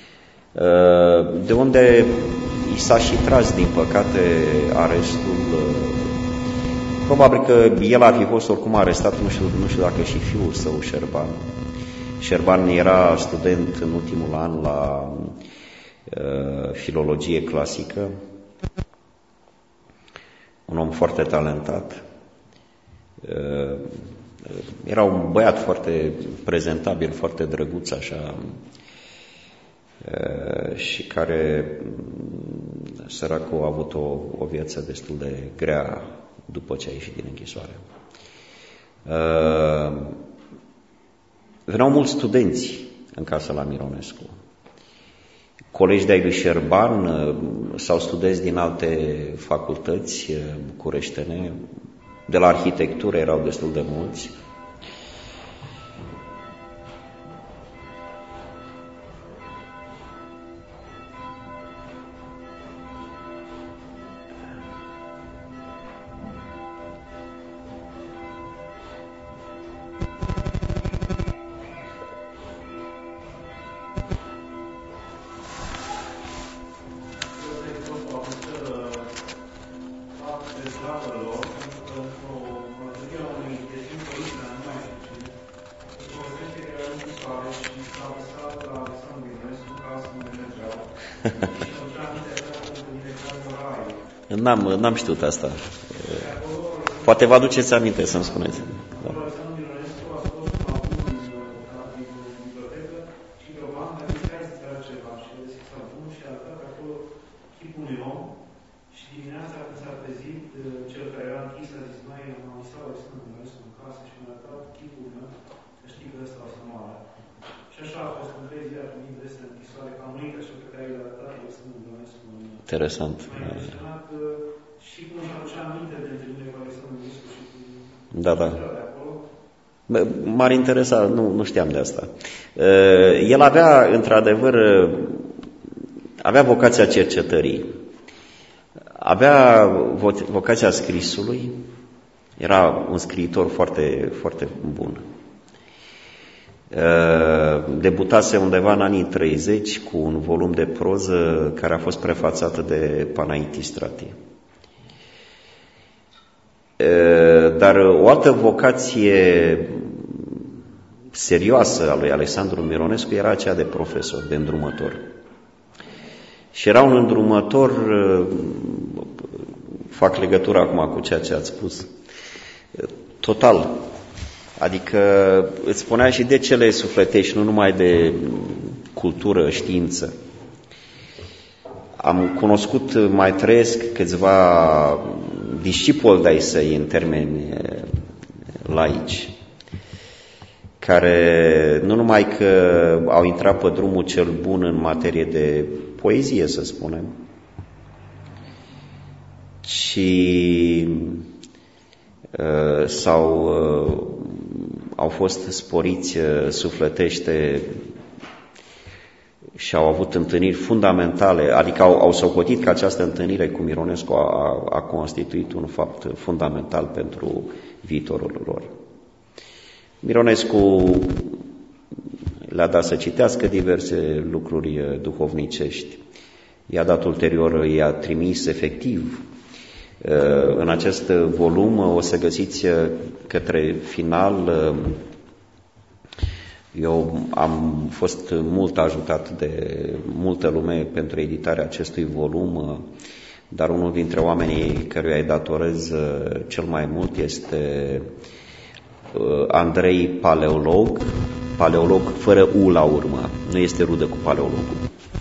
de unde i s-a și tras, din păcate, arestul. Probabil că el ar fi fost oricum arestat, nu știu dacă și fiul său, Șerban. Șerban era student în ultimul an la filologie clasică, un om foarte talentat. Era un băiat foarte prezentabil, foarte drăguț, așa, și care, săracul, a avut o viață destul de grea după ce a ieșit din închisoare. Veneau mulți studenți în casa la Mironescu, colegi de-ai lui Șerban sau studenți din alte facultăți bucureștene, de la arhitectură erau destul de mulți. N-am știut asta. Poate vă aduceți aminte să-mi spuneți. Da. Interesant. Da. M-ar interesa, nu știam de asta. El avea, într-adevăr, vocația cercetării, avea vocația scrisului, era un scriitor foarte, foarte bun. Debutase undeva în anii 30 cu un volum de proză care a fost prefațată de Panaitis Stratie. Dar o altă vocație serioasă a lui Alexandru Mironescu era aceea de profesor, de îndrumător. Și era un îndrumător, fac legătura acum cu ceea ce ați spus, total. Adică îți spunea și de cele sufletești, nu numai de cultură, știință. Am cunoscut, mai trăiesc câțiva discipoli de-ai săi în termeni laici, care nu numai că au intrat pe drumul cel bun în materie de poezie, să spunem, ci au fost sporiți sufletește și au avut întâlniri fundamentale, adică au socotit că această întâlnire cu Mironescu a constituit un fapt fundamental pentru viitorul lor. Mironescu le-a dat să citească diverse lucruri duhovnicești. I-a dat ulterior, i-a trimis efectiv. În acest volum o să găsiți către final. Eu am fost mult ajutat de multă lume pentru editarea acestui volum, dar unul dintre oamenii căruia îi datorez cel mai mult este Andrei Paleolog fără U la urmă, nu este rudă cu Paleologul,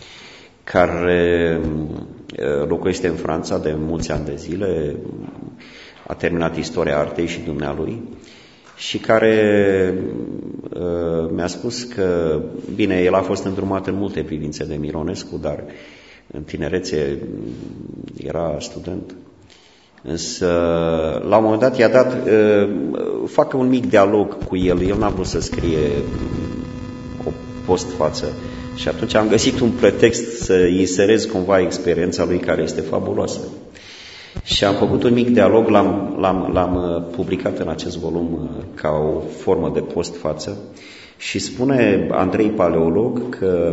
care locuiește în Franța de mulți ani de zile, a terminat istoria artei și dumnealui și care mi-a spus că, bine, el a fost îndrumat în multe privințe de Mironescu, dar în tinerețe era student. Însă, la un moment dat i-a dat, facă un mic dialog cu el n-a vrut să scrie o postfață. Și atunci am găsit un pretext să inserez cumva experiența lui, care este fabuloasă. Și am făcut un mic dialog, l-am publicat în acest volum ca o formă de postfață. Și spune Andrei Paleolog că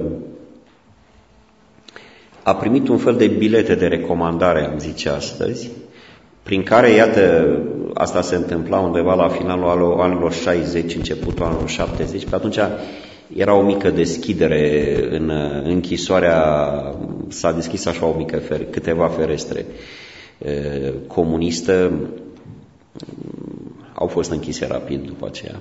a primit un fel de bilete de recomandare, am zice astăzi, prin care, iată, asta se întâmpla undeva la finalul anilor 60, începutul anilor 70, pe atunci era o mică deschidere în închisoarea, s-a deschis așa o mică câteva ferestre comunistă, au fost închise rapid după aceea.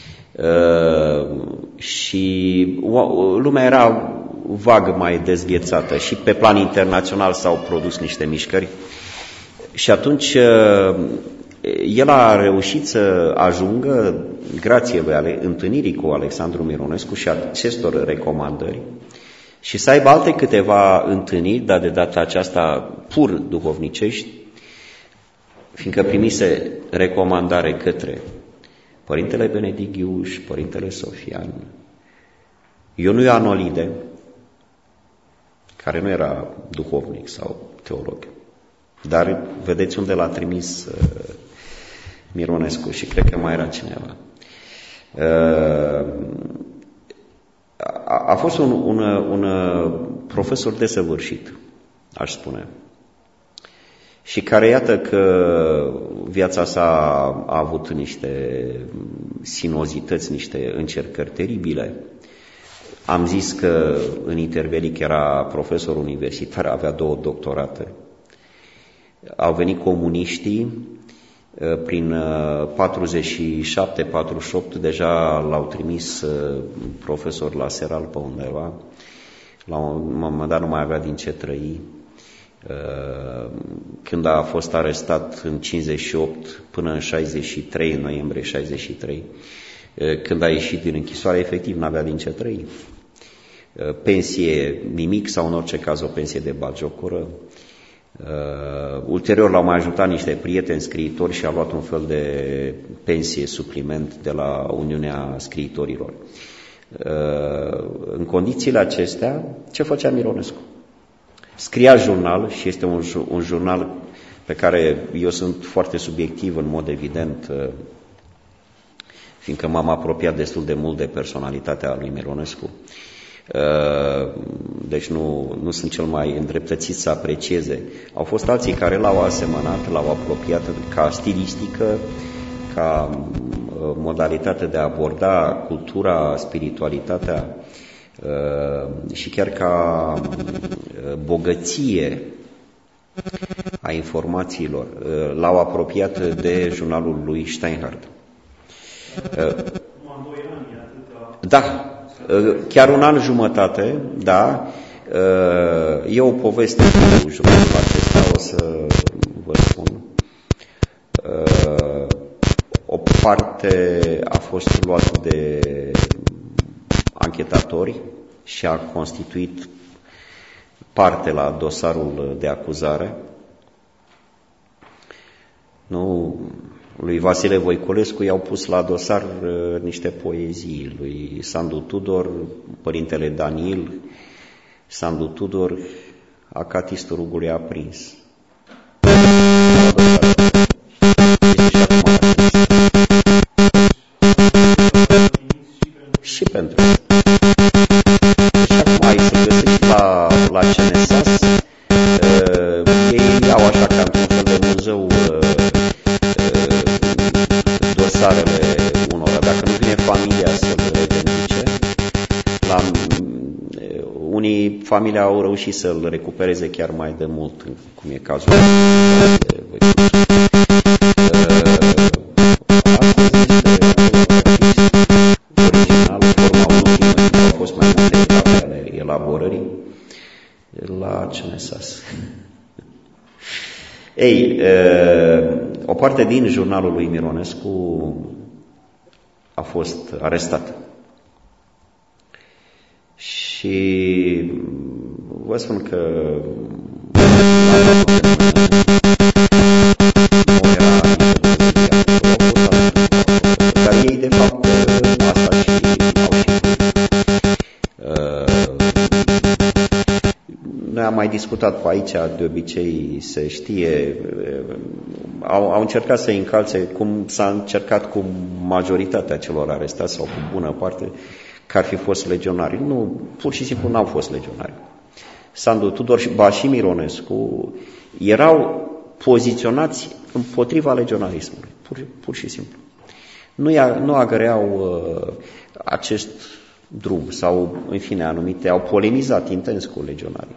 Și lumea era vag mai dezghețată și pe plan internațional s-au produs niște mișcări și atunci el a reușit să ajungă, grație întâlnirii cu Alexandru Mironescu și acestor recomandări, și să aibă alte câteva întâlniri, dar de data aceasta pur duhovnicești, fiindcă primise recomandare către Părintele Benedict Ghiuș, Părintele Sofian, Ionu Anolide, care nu era duhovnic sau teolog, dar vedeți unde l-a trimis Mironescu și cred că mai era cineva. A fost un profesor desăvârșit, aș spune, și care, iată că viața sa a avut niște sinuozități, niște încercări teribile. Am zis că în Intervelic era profesor universitar, avea 2 doctorate. Au venit comuniștii, prin 47-48 deja l-au trimis profesor la Seral pe undeva, la un moment dat nu mai avea din ce trăi. Când a fost arestat în 58 până în 63, în noiembrie 63, când a ieșit din închisoare, efectiv n-avea din ce trăi. Pensie nimic sau în orice caz o pensie de batjocură. Ulterior l-au mai ajutat niște prieteni scriitori și a luat un fel de pensie supliment de la Uniunea Scriitorilor. În condițiile acestea, ce făcea Mironescu? Scria jurnal și este un jurnal pe care eu sunt foarte subiectiv în mod evident, fiindcă m-am apropiat destul de mult de personalitatea lui Mironescu. Deci nu sunt cel mai îndreptățit să aprecieze. Au fost alții care l-au asemănat, l-au apropiat ca stilistică, ca modalitate de a aborda cultura, spiritualitatea și chiar ca bogăție a informațiilor. L-au apropiat de jurnalul lui Steinhardt. Da, chiar un an jumătate, da. E o poveste cu jurnalul acesta, o să vă spun. O parte a fost luată de anchetatori și a constituit parte la dosarul de acuzare. Lui Vasile Voiculescu i-au pus la dosar niște poezii, lui Sandu Tudor, părintele Daniel, Sandu Tudor, Acatistul rugului aprins. Și pentru și acum aici se găsești la CNSAS, ei iau așa ca într-un fel de muzeu dosarele unora, dacă nu vine familia să le revendice, unii familia au reușit să-l recupereze chiar mai de mult, cum e cazul la CNSAS. Ei, o parte din jurnalul lui Mironescu a fost arestată. Și vă spun că dar ei de fapt asta și au și noi am mai discutat pe aici, de obicei se știe, au încercat să încalțe, cum s-a încercat cu majoritatea celor arestați sau cu bună parte, că ar fi fost legionari. Nu, pur și simplu n-au fost legionari. Sandu Tudor și Mironescu erau poziționați împotriva legionarismului, pur și simplu. Nu agreau acest drum sau, în fine, anumite, au polemizat intens cu legionarii.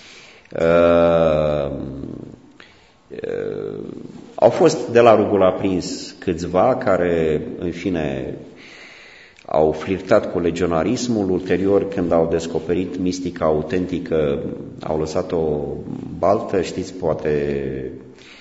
Au fost de la rugul aprins câțiva care, în fine, au flirtat cu legionarismul, ulterior când au descoperit mistica autentică, au lăsat-o baltă, știți, poate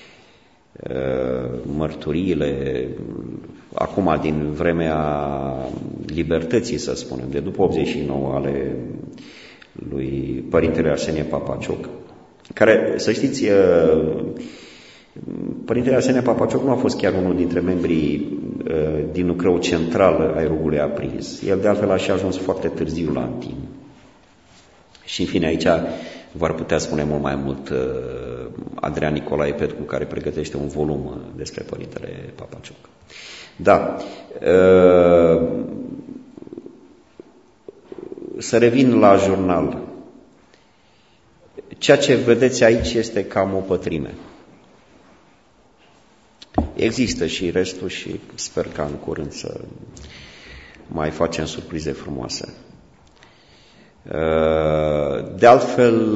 mărturiile acum din vremea libertății, să spunem, de după 89 ale lui Părintele Arsenie Papacioc, care, să știți, Părintele Arsenie Papacioc nu a fost chiar unul dintre membrii din nucleul central ai rugului aprins. El de altfel a și ajuns foarte târziu la Antin. Și în fine aici v-ar putea spune mult mai mult Adrian Nicolae Petcu, care pregătește un volum despre Părintele Papacioc. Da. Să revin la jurnal. Ceea ce vedeți aici este cam o pătrime. Există și restul și sper ca în curând să mai facem surprize frumoase. De altfel,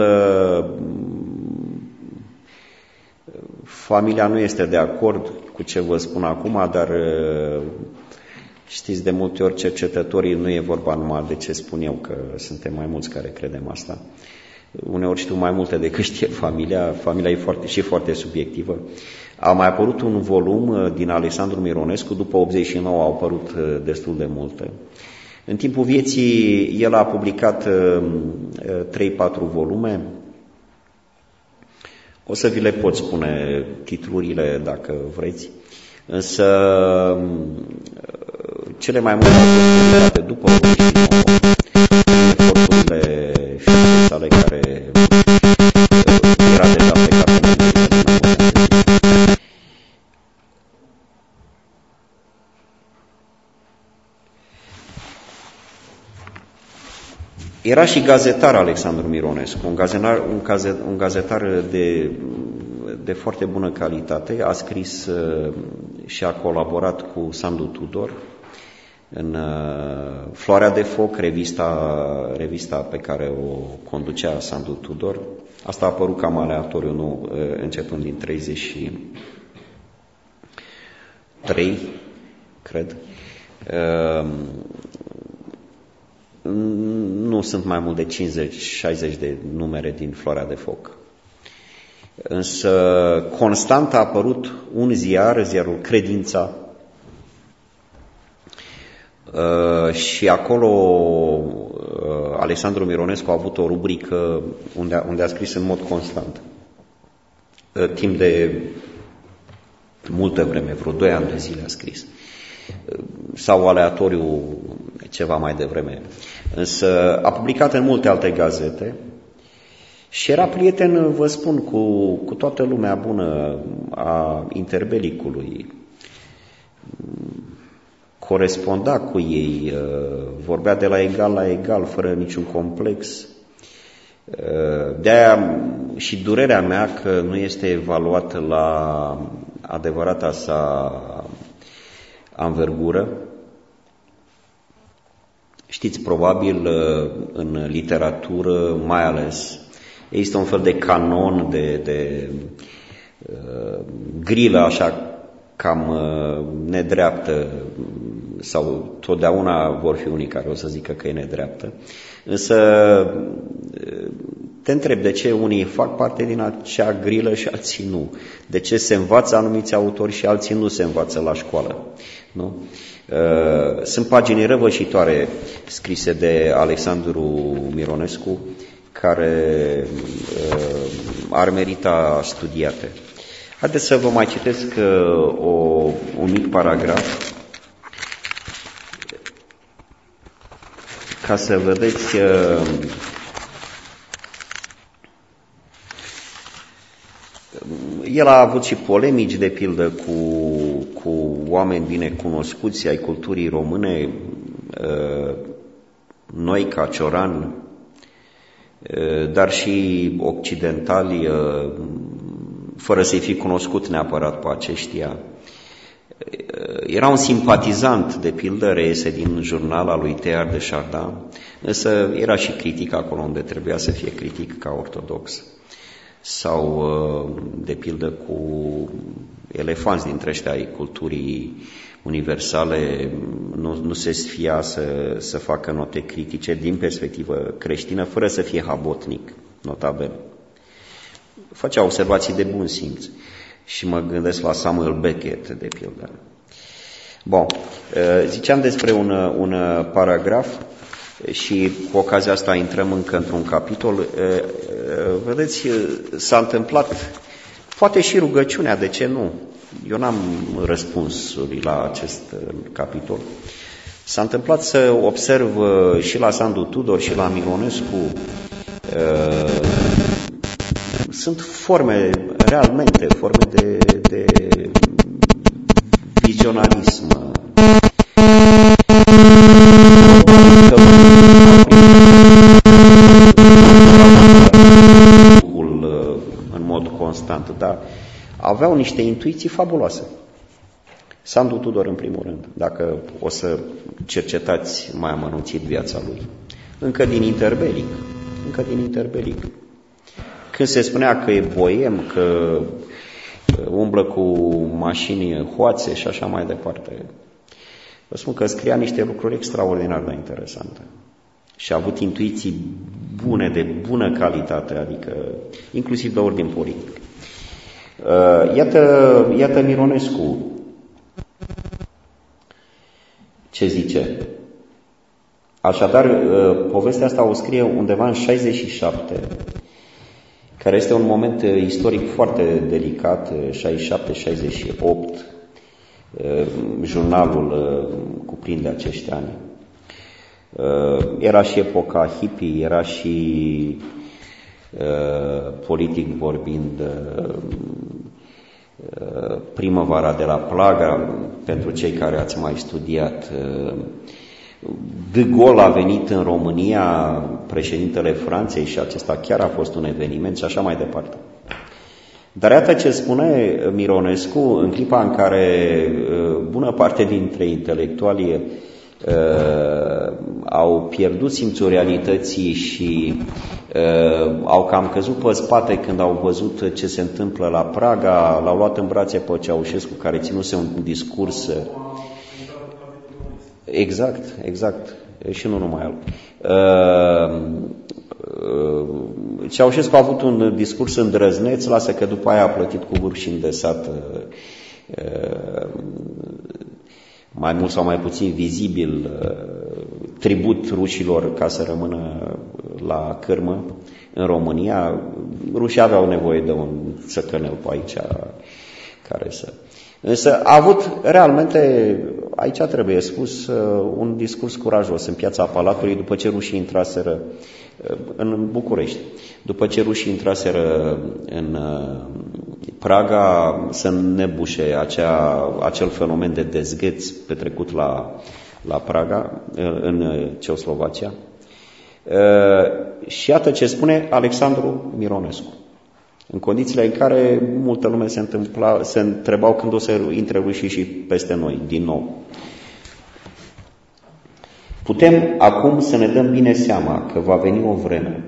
familia nu este de acord cu ce vă spun acum, dar știți, de multe ori cercetătorii nu e vorba numai de ce spun eu, că suntem mai mulți care credem asta. Uneori știu mai multe decât știe familia. Familia e foarte subiectivă. A mai apărut un volum din Alexandru Mironescu, după 89 au apărut destul de multe. În timpul vieții el a publicat 3-4 volume. O să vi le pot spune titlurile dacă vreți. Însă cele mai multe au fost publicate după 89 eforturile fiicei sale care era deja plecată în Era și gazetar Alexandru Mironescu, un gazetar de foarte bună calitate. A scris și a colaborat cu Sandu Tudor în Floarea de Foc, revista pe care o conducea Sandu Tudor. Asta a apărut cam aleatoriu, nu, începând din 33, cred. Nu sunt mai mult de 50-60 de numere din Floarea de Foc. Însă constant a apărut un ziarul Credința, și acolo Alexandru Mironescu a avut o rubrică unde a scris în mod constant, timp de multă vreme, vreo 2 ani de zile a scris, sau aleatoriu ceva mai devreme. Însă a publicat în multe alte gazete și era prieten, vă spun, cu toată lumea bună a interbelicului. Coresponda cu ei, vorbea de la egal la egal, fără niciun complex. De-aia și durerea mea că nu este evaluat la adevărata sa anvergură. Știți, probabil, în literatură, mai ales, există un fel de canon, de grilă, așa, cam nedreaptă, sau totdeauna vor fi unii care o să zică că e nedreaptă. Însă te întreb de ce unii fac parte din acea grilă și alții nu. De ce se învață anumiți autori și alții nu se învață la școală, nu? Sunt pagini răvășitoare scrise de Alexandru Mironescu care ar merita studiate. Haideți să vă mai citesc un mic paragraf ca să vedeți el a avut și polemici, de pildă, cu oameni bine cunoscuți ai culturii române, Noica, Cioran, dar și occidentali, fără să-i fi cunoscut neapărat pe aceștia. Era un simpatizant, de pildă, reiese din jurnala lui Teilhard de Chardin, însă era și critic acolo unde trebuia să fie critic ca ortodox. Sau, de pildă, cu elefanți dintre ăștia ai culturii universale, nu se sfia să facă note critice din perspectivă creștină, fără să fie habotnic, notabene. Făcea observații de bun simț. Și mă gândesc la Samuel Beckett, de pildă. Bun, ziceam despre un paragraf și cu ocazia asta intrăm încă într-un capitol. Vedeți, s-a întâmplat, poate și rugăciunea, de ce nu? Eu n-am răspunsuri la acest capitol. S-a întâmplat să observ și la Sandu Tudor și la Mironescu, sunt forme, realmente, forme de vizionarism. În mod constant, dar aveau niște intuiții fabuloase. Sandu Tudor, în primul rând, dacă o să cercetați mai amănunțit viața lui. Încă din interbelic. Când se spunea că e boiem, că umblă cu mașini hoațe și așa mai departe, vă spun că scria niște lucruri extraordinar de interesante. Și a avut intuiții bune, de bună calitate, adică inclusiv de ordin politic. Iată Mironescu ce zice. Așadar, povestea asta o scrie undeva în 67, care este un moment istoric foarte delicat, 67-68, jurnalul cuprinde acești ani. Era și epoca hippie, era și, politic vorbind, primăvara de la Plaga, pentru cei care ați mai studiat De Gaulle a venit în România, președintele Franței, și acesta chiar a fost un eveniment și așa mai departe. Dar iată ce spune Mironescu în clipa în care bună parte dintre intelectuali au pierdut simțul realității și au cam căzut pe spate când au văzut ce se întâmplă la Praga, l-au luat în brațe pe Ceaușescu, care ținuse un discurs. Exact. Și nu numai el. Ceaușescu a avut un discurs îndrăzneț, lasă că după aia a plătit cu vârf și îndesat, mai mult sau mai puțin vizibil, tribut rușilor ca să rămână la cârmă în România. Rușii aveau nevoie de un țăcănel pe aici care să... Însă a avut realmente, aici trebuie spus, un discurs curajos în Piața Palatului după ce rușii intraseră în București. După ce rușii intraseră în Praga să înnebușe acel fenomen de dezgheț petrecut la Praga, în Ceoslovacia. Și iată ce spune Alexandru Mironescu. În condițiile în care multă lume se întrebau când o să intre rușii și peste noi, din nou. Putem acum să ne dăm bine seama că va veni o vreme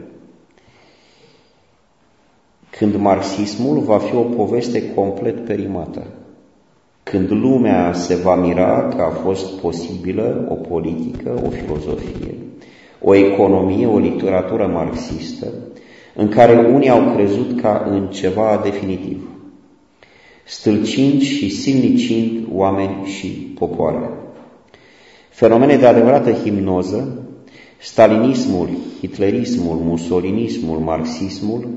când marxismul va fi o poveste complet perimată, când lumea se va mira că a fost posibilă o politică, o filozofie, o economie, o literatură marxistă, în care unii au crezut ca în ceva definitiv, stâlcind și silnicind oameni și popoare. Fenomene de adevărată hipnoză, stalinismul, hitlerismul, mussolinismul, marxismul,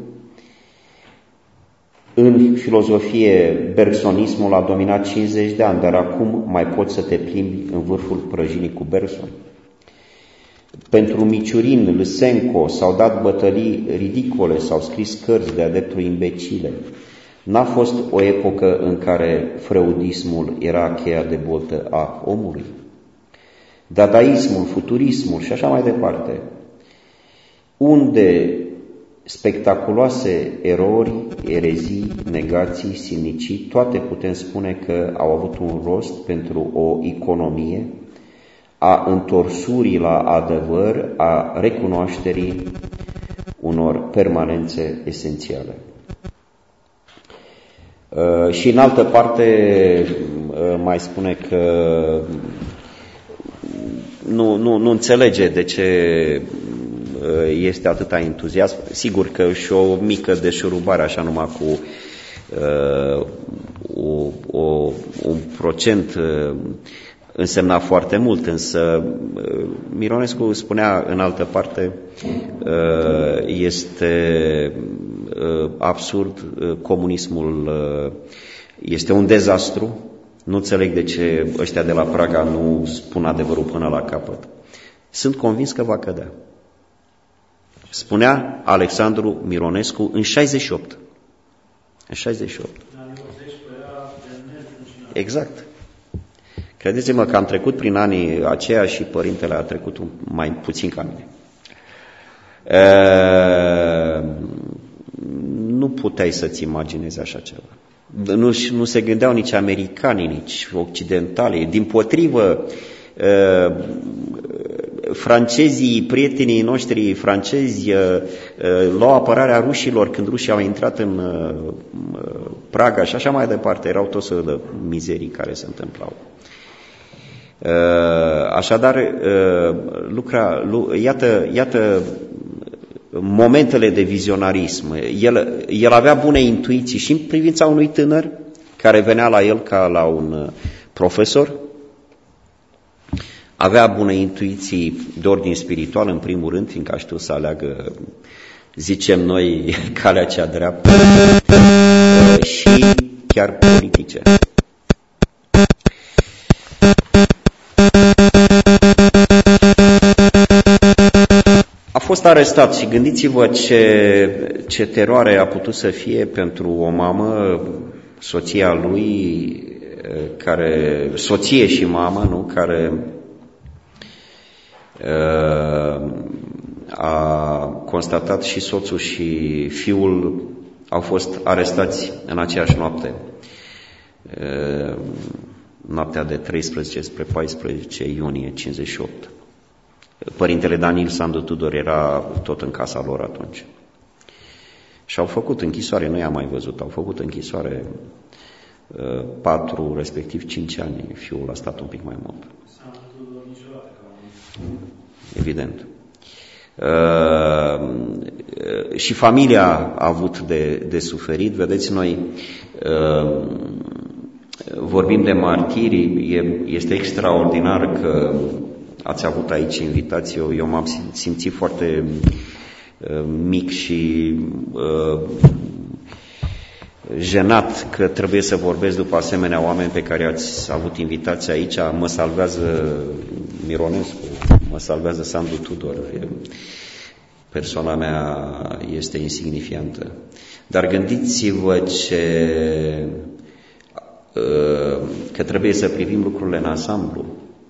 în filozofie bergsonismul a dominat 50 de ani, dar acum mai poți să te plimbi în vârful prăjinii cu Bergson. Pentru Miciurin, Lysenko s-au dat bătălii ridicole, s-au scris cărți de-a dreptul imbecile. N-a fost o epocă în care freudismul era cheia de boltă a omului. Dadaismul, futurismul și așa mai departe, unde spectaculoase erori, erezii, negații, silnicii, toate putem spune că au avut un rost pentru o economie a întorsurii la adevăr, a recunoașterii unor permanențe esențiale. Și în altă parte mai spune că nu înțelege de ce este atâta entuziasm. Sigur că și o mică deșurubare, așa numai cu un procent însemna foarte mult, însă Mironescu spunea în altă parte, este absurd, comunismul este un dezastru, nu înțeleg de ce ăștia de la Praga nu spun adevărul până la capăt. Sunt convins că va cădea. Spunea Alexandru Mironescu în 68. În 68. Exact. Credeți-mă că am trecut prin anii aceia și părintele a trecut mai puțin ca mine. Nu puteai să-ți imaginezi așa ceva. Nu se gândeau nici americanii, nici occidentalii. Dimpotrivă, francezii, prietenii noștri francezi, luau apărarea rușilor când rușii au intrat în Praga și așa mai departe. Erau tot soiul de mizerii care se întâmplau. Așadar, iată momentele de vizionarism. El avea bune intuiții și în privința unui tânăr care venea la el ca la un profesor. Avea bune intuiții de ordin spiritual, în primul rând, fiindcă a știut să aleagă, zicem noi, calea cea dreaptă, și chiar politice. A fost arestat și gândiți-vă ce teroare a putut să fie pentru o mamă, soția lui, soție și mamă, nu, care A constatat și soțul și fiul au fost arestați în aceeași noapte, noaptea de 13 spre 14 iunie 58. Părintele Daniel Sandu Tudor era tot în casa lor atunci. Și au făcut închisoare, nu i-am mai văzut, au făcut închisoare 4, respectiv 5 ani. Fiul a stat un pic mai mult. Evident. Și familia a avut de suferit. Vedeți, noi vorbim de martiri, este extraordinar că ați avut aici invitații. Eu m-am simțit foarte mic și jenat că trebuie să vorbesc după asemenea oameni pe care ați avut invitații aici. Mă salvează Mironescu, mă salvează Sandu Tudor. Persoana mea este insignifiantă. Dar gândiți-vă că trebuie să privim lucrurile în ansamblu.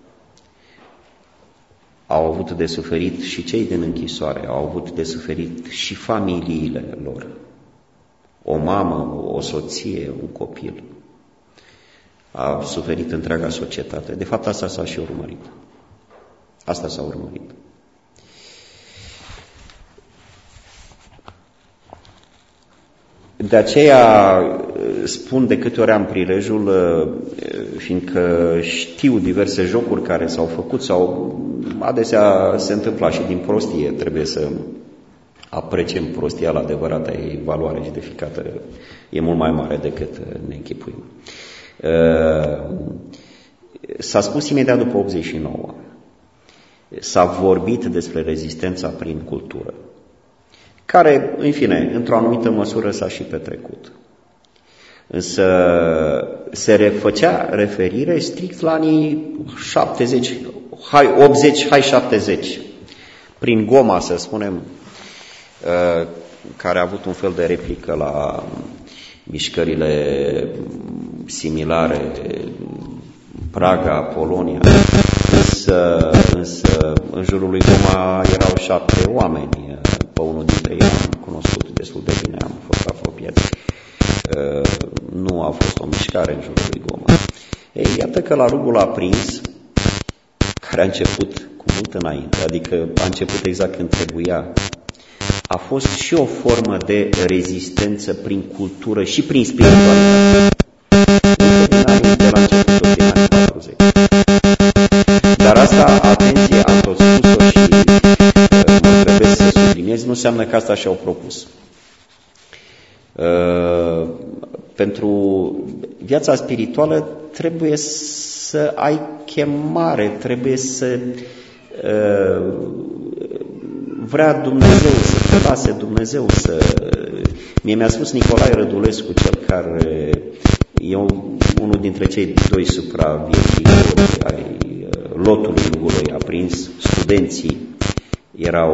Au avut de suferit și cei din închisoare, au avut de suferit și familiile lor. O mamă, o soție, un copil. A suferit întreaga societate. De fapt, asta s-a și urmărit. Asta s-a urmărit. De aceea spun de câte ori am prilejul, fiindcă știu diverse jocuri care s-au făcut sau adesea se întâmplă și din prostie, trebuie să apreciem prostia la adevărata ei valoare justificată, e mult mai mare decât ne închipuim. S-a spus imediat după 89, s-a vorbit despre rezistența prin cultură, care, în fine, într-o anumită măsură s-a și petrecut. Însă se făcea referire strict la anii 70, 80, 70, prin Goma, să spunem, care a avut un fel de replică la mișcările similare, Praga, Polonia. Însă în jurul lui Goma erau 7 oameni. Pe unul dintre ei am cunoscut destul de bine, am fost apropiat. Nu a fost o mișcare în jurul lui Goma. Ei, iată că la Rugul Aprins, care a început cu mult înainte, adică a început exact când trebuia, a fost și o formă de rezistență prin cultură și prin spiritualitate. De la începutul din anii 40. Dar asta, atenție, am tot spus-o și mă trebuie să subliniez, nu înseamnă că asta și-au propus. Pentru viața spirituală trebuie să ai chemare, trebuie să vrea Dumnezeu, să te lase Dumnezeu să... Mie mi-a spus Nicolae Rădulescu, cel care e unul dintre cei 2 supraviețuitori ai lotului Rugului Aprins, studenții erau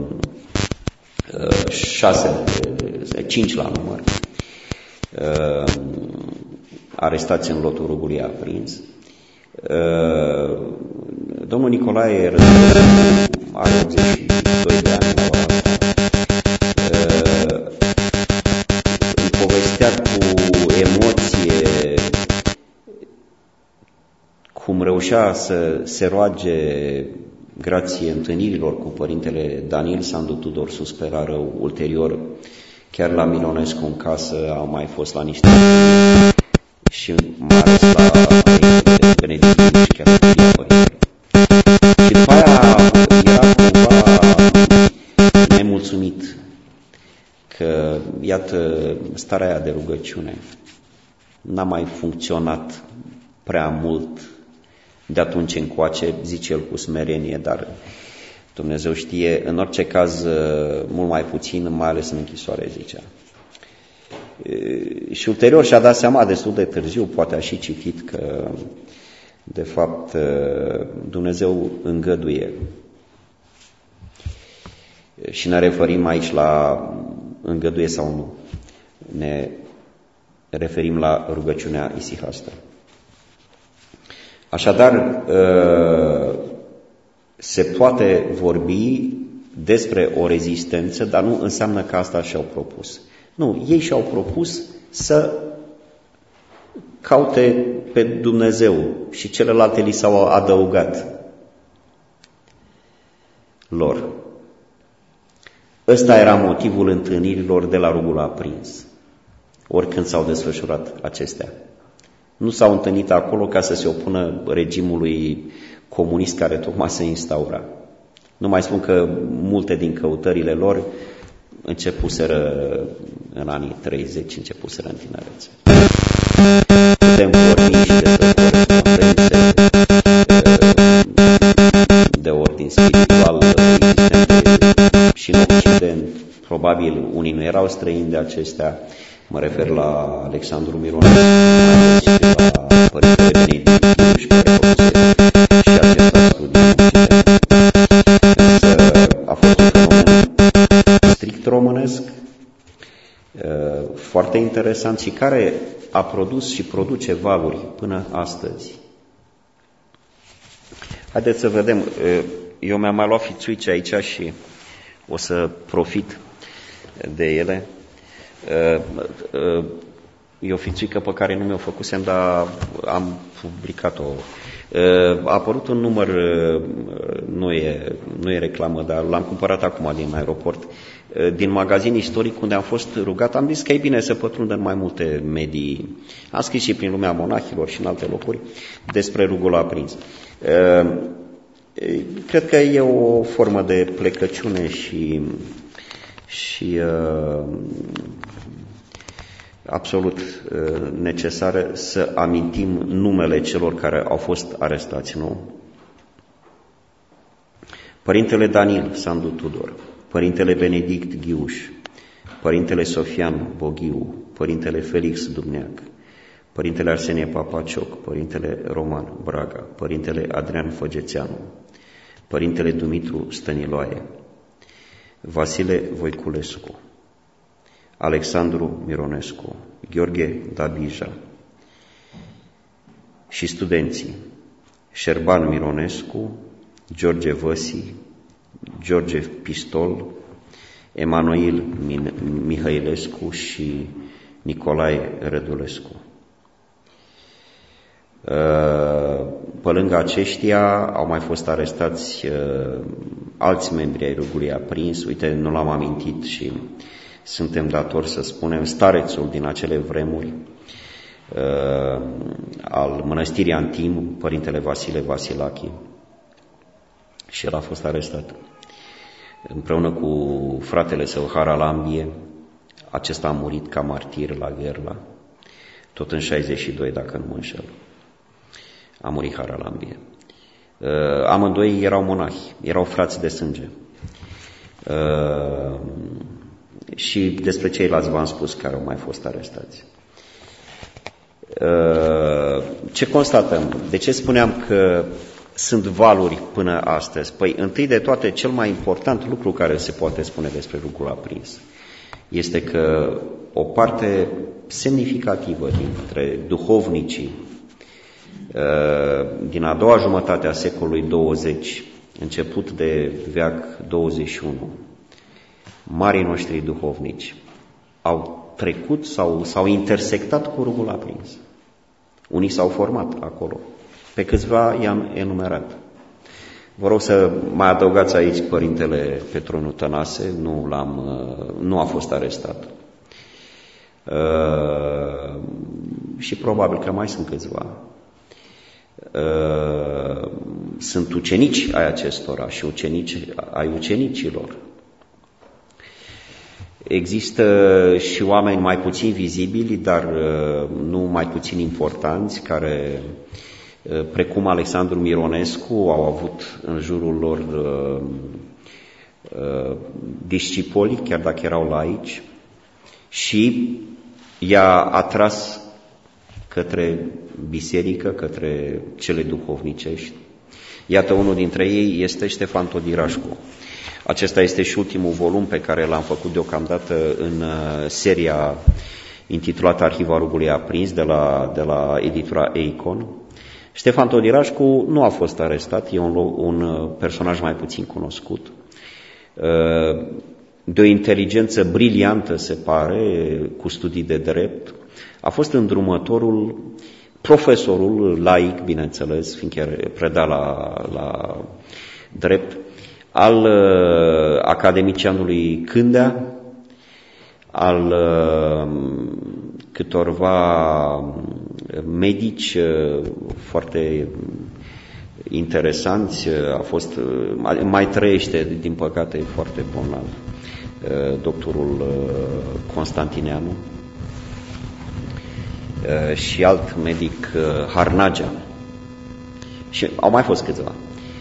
5 la număr, arestați în lotul Rugului Aprins. Domnul Nicolae Rădulescu are 82 de ani la ora asta. Îmi povestea cu emoție cum reușea să se roage grație întâlnirilor cu părintele Daniel Sandu Tudor, sus pera rău. Ulterior, chiar la Mironescu în casă, au mai fost la niște și mai ales la părintele Benedict și chiar la părintele. Și după aia era cumva nemulțumit că, iată, starea aia de rugăciune n-a mai funcționat prea mult de atunci încoace, zice el cu smerenie, dar Dumnezeu știe, în orice caz mult mai puțin, mai ales în închisoare, zicea. Și ulterior și-a dat seama destul de târziu, poate a și citit că de fapt Dumnezeu îngăduie. Și ne referim aici la îngăduie sau nu. Ne referim la rugăciunea isihastă. Așadar, se poate vorbi despre o rezistență, dar nu înseamnă că asta și-au propus. Nu, ei și-au propus să caute pe Dumnezeu și celelalte li s-au adăugat lor. Ăsta era motivul întâlnirilor de la Rugul Aprins, oricând s-au desfășurat acestea. Nu s-au întâlnit acolo ca să se opună regimului comunist care tocmai se instaura. Nu mai spun că multe din căutările lor începuseră în anii 30, începuseră în tinerețe. Putem vorbi și despre corespondențe de ordin spiritual existente și în Occident. Probabil unii nu erau străini de acestea. Mă refer la Alexandru Mironescu și la Părintele Benedict Ghiuș, care făcuse și acesta studiu în Occident. Însă a fost un fenomen strict românesc, foarte interesant și care a produs și produce valuri până astăzi. Haideți să vedem, eu mi-am mai luat fițuice aici și o să profit de ele. E o fițuică pe care nu mi-o făcusem, dar am publicat-o. A apărut un număr, nu e reclamă, dar l-am cumpărat acum din aeroport, din magazin istoric, unde am fost rugat. Am zis că e bine să pătrundă în mai multe medii. Am scris și prin lumea monahilor și în alte locuri despre Rugul Aprins. Cred că e o formă de plecăciune și absolut necesară să amintim numele celor care au fost arestați, nu? Părintele Danil Sandu Tudor, Părintele Benedict Ghiuș, Părintele Sofian Boghiu, Părintele Felix Dumneac, Părintele Arsenie Papacioc, Părintele Roman Braga, Părintele Adrian Făgețeanu, Părintele Dumitru Stăniloae, Vasile Voiculescu, Alexandru Mironescu, Gheorghe Dabija și studenții Șerban Mironescu, George Văsi, George Pistol, Emanuel Mihailescu și Nicolae Rădulescu. Pe lângă aceștia au mai fost arestați alți membri ai Rugului Aprins. Uite, nu l-am amintit și suntem datori să spunem, starețul din acele vremuri al mănăstirii Antim, Părintele Vasile Vasilachi, și el a fost arestat. Împreună cu fratele său Haralambie, acesta a murit ca martir la Gherla, tot în 62, dacă nu mă înșel. A murit Haralambie. Amândoi erau monahi, erau frați de sânge. Și despre ceilalți v-am spus care au mai fost arestați. Ce constatăm? De ce spuneam că sunt valuri până astăzi? Păi, întâi de toate, cel mai important lucru care se poate spune despre Rugul Aprins este că o parte semnificativă dintre duhovnicii din a doua jumătate a secolului 20, început de veac 21, marii noștri duhovnici au trecut sau s-au intersectat cu Rugul Aprins. Unii s-au format acolo. Pe câțiva i-am enumerat. Vă rog să mai adăugați aici Părintele Petroniu Tănase, nu a fost arestat. Și probabil că mai sunt câțiva. Sunt ucenici ai acestora și ucenici ai ucenicilor. Există și oameni mai puțin vizibili, dar nu mai puțin importanți, care, precum Alexandru Mironescu, au avut în jurul lor discipoli, chiar dacă erau laici, și i-a atras către biserică, către cele duhovnicești. Iată, unul dintre ei este Ștefan Todirașcu. Acesta este și ultimul volum pe care l-am făcut deocamdată în seria intitulată Arhiva Rugului Aprins de la editura Eikon. Ștefan Todirașcu nu a fost arestat, e un personaj mai puțin cunoscut, de o inteligență briliantă, se pare, cu studii de drept. A fost îndrumătorul, profesorul laic, bineînțeles, fiindcă preda la drept, al academicianului Cândea, al câtorva medici foarte interesanți. A fost, mai trăiește, din păcate, foarte bolnav, doctorul Constantineanu, și alt medic, Harnagea, și au mai fost câțiva.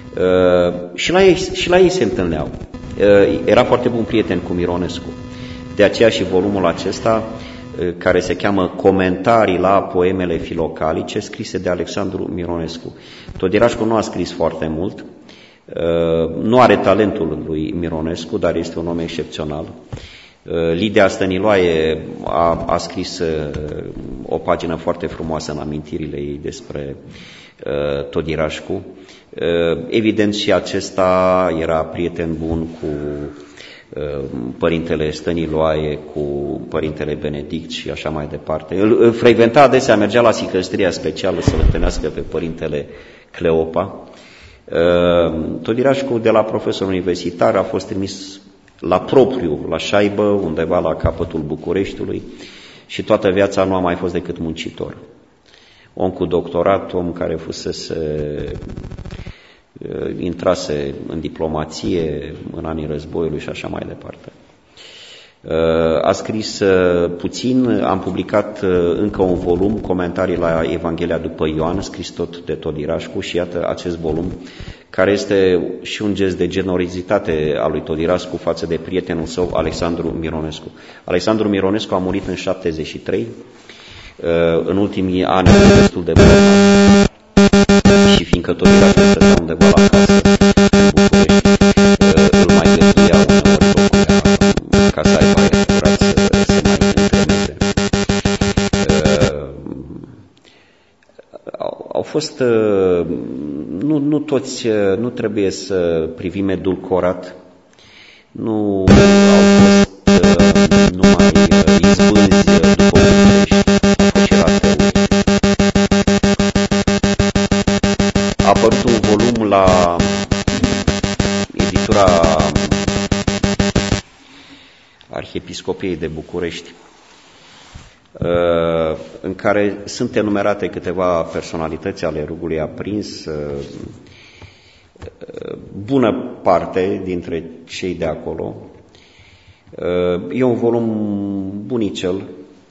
Și la ei se întâlneau. Era foarte bun prieten cu Mironescu. De aceea și volumul acesta, care se cheamă Comentarii la poemele filocalice, scrise de Alexandru Mironescu. Todirașcu nu a scris foarte mult, nu are talentul lui Mironescu, dar este un om excepțional. Lidia Stăniloae a scris o pagină foarte frumoasă în amintirile ei despre Todirașcu. Evident, și acesta era prieten bun cu părintele Stăniloae, cu părintele Benedict și așa mai departe. Îl frecventa adesea, mergea la sicăstria specială să-l întâlnească pe părintele Cleopa. Todirașcu, de la profesor universitar, a fost trimis la propriu, la șaibă, undeva la capătul Bucureștiului, și toată viața nu a mai fost decât muncitor. Om cu doctorat, om care intrase în diplomație în anii războiului și așa mai departe. A scris puțin, am publicat încă un volum, Comentarii la Evanghelia după Ioan, scris tot de Todirașcu, și iată acest volum, care este și un gest de generozitate a lui Todirașcu față de prietenul său, Alexandru Mironescu. Alexandru Mironescu a murit în 73, în ultimii ani destul de bolnav, și fiindcă Todirașcu stătea undeva la casă în București, îl mai găduia uneori ca să aibă aer curat, să mai întremete. Au fost, nu toți, nu trebuie să privim edulcorat, nu au fost numai izbânzi după București, au fost și rateuri. A apărut un volum la editura Arhiepiscopiei de București, în care sunt enumerate câteva personalități ale Rugului Aprins, bună parte dintre cei de acolo. E un volum bunicel,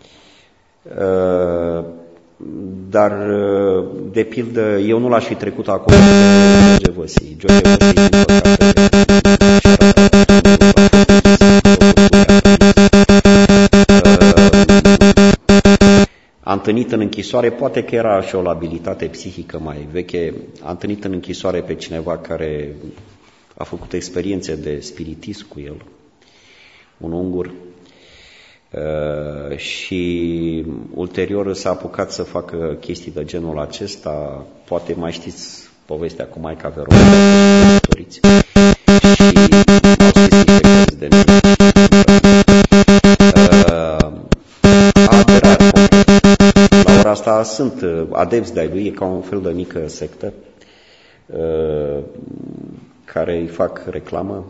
dar, de pildă, eu nu l-aș fi trecut acolo de George Văsii. George Văsii, din a întâlnit în închisoare, poate că era și o labilitate psihică mai veche, a întâlnit în închisoare pe cineva care a făcut experiențe de spiritism cu el, un ungur, și ulterior s-a apucat să facă chestii de genul acesta. Poate mai știți povestea cu Maica Veronica, și au scris niște cărți de mine. A aderat complet. La ora asta sunt adepți de-ai lui, e ca un fel de mică sectă care îi fac reclamă.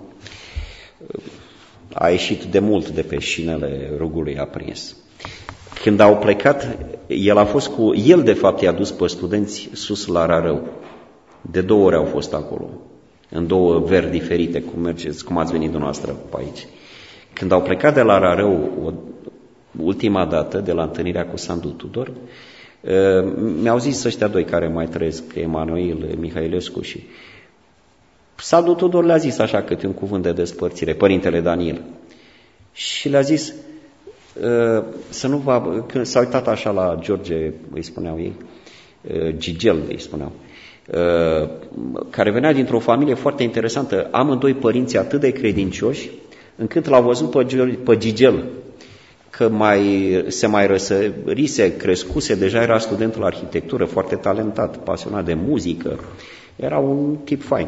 A ieșit de mult de pe șinele Rugului Aprins. Când au plecat, el de fapt i-a dus pe studenți sus la Rarău. De 2 ori au fost acolo, în 2 veri diferite, cum ați venit dumneavoastră pe aici. Când au plecat de la Rarău, ultima dată, de la întâlnirea cu Sandu Tudor, mi-au zis ăștia 2 care mai trăiesc, Emanuel Mihailescu și Sandu Tudor, le-a zis așa câte un cuvânt de despărțire, părintele Daniel, și le-a zis să nu vă... Când s-a uitat așa la George, îi spuneau ei, Gigel îi spuneau, care venea dintr-o familie foarte interesantă, amândoi părinții atât de credincioși, încât l-au văzut pe Gigel că se mai răsărise, crescuse, deja era student la arhitectură, foarte talentat, pasionat de muzică, era un tip fain.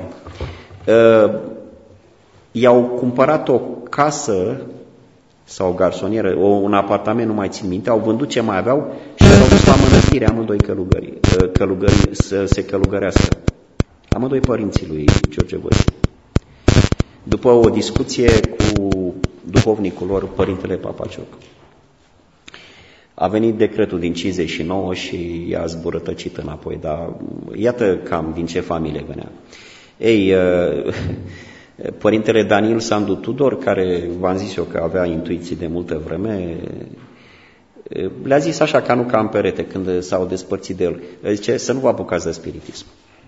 I-au cumpărat o casă sau o garsonieră, un apartament, nu mai țin minte, au vândut ce mai aveau și au dus la mănăstire amândoi să se călugărească. Amândoi părinții lui George Voicu. După o discuție cu duhovnicul lor, Părintele Papacioc, a venit decretul din 59 și i-a zburătăcit înapoi, dar iată cam din ce familie venea. Ei, Părintele Daniel Sandu Tudor, care v-am zis eu că avea intuiții de multă vreme, le-a zis așa ca nu ca în perete când s-au despărțit de el. El zice, să nu vă apucați de spiritism.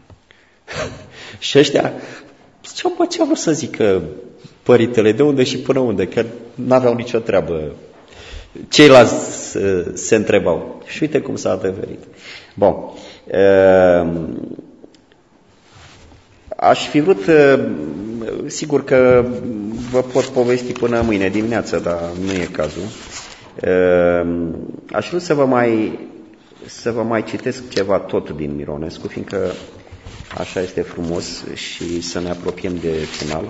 Și ăștia ziceau, bă, ce am vrut să zică părintele, de unde și până unde, că n-aveau nicio treabă. Ceilalți se întrebau. Și uite cum s-a adeverit. Bun. Aș fi vrut, sigur că vă pot povesti până mâine dimineață, dar nu e cazul. Aș vrea să vă mai citesc ceva tot din Mironescu, fiindcă așa este frumos și să ne apropiem de final.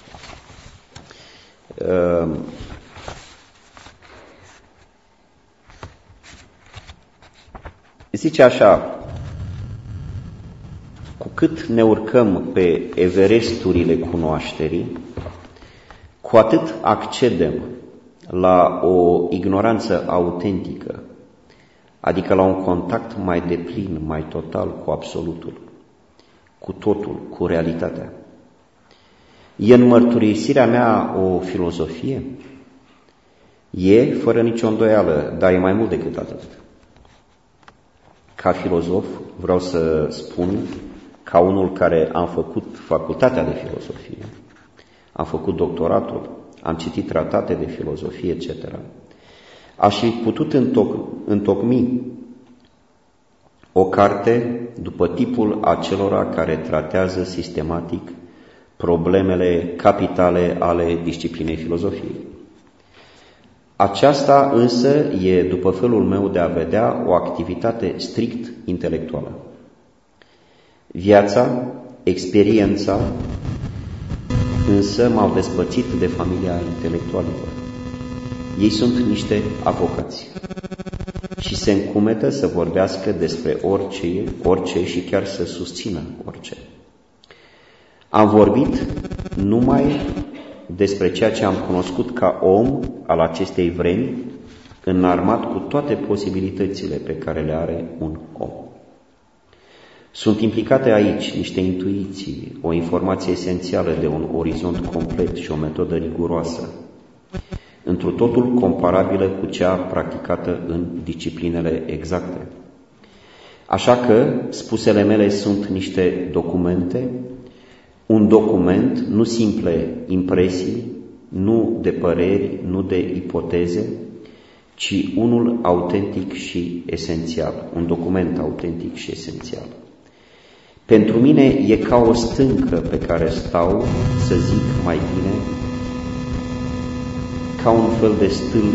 Zice așa: cu cât ne urcăm pe everesturile cunoașterii, cu atât accedem la o ignoranță autentică, adică la un contact mai deplin, mai total cu absolutul, cu totul, cu realitatea. E în mărturisirea mea o filozofie? E, fără nicio îndoială, dar e mai mult decât atât. Ca filozof vreau să spun, ca unul care am făcut facultatea de filozofie, am făcut doctoratul, am citit tratate de filozofie, etc., aș fi putut întocmi o carte după tipul acelora care tratează sistematic problemele capitale ale disciplinei filozofiei. Aceasta însă e, după felul meu de a vedea, o activitate strict intelectuală. Viața, experiența, însă m-au despărțit de familia intelectualilor. Ei sunt niște avocați și se încumetă să vorbească despre orice și chiar să susțină orice. Am vorbit numai despre ceea ce am cunoscut ca om al acestei vremi, înarmat cu toate posibilitățile pe care le are un om. Sunt implicate aici niște intuiții, o informație esențială de un orizont complet și o metodă riguroasă, întru totul comparabilă cu cea practicată în disciplinele exacte. Așa că spusele mele sunt niște documente, un document, nu simple impresii, nu de păreri, nu de ipoteze, ci unul autentic și esențial, un document autentic și esențial. Pentru mine e ca o stâncă pe care stau, să zic mai bine, ca un fel de stâlp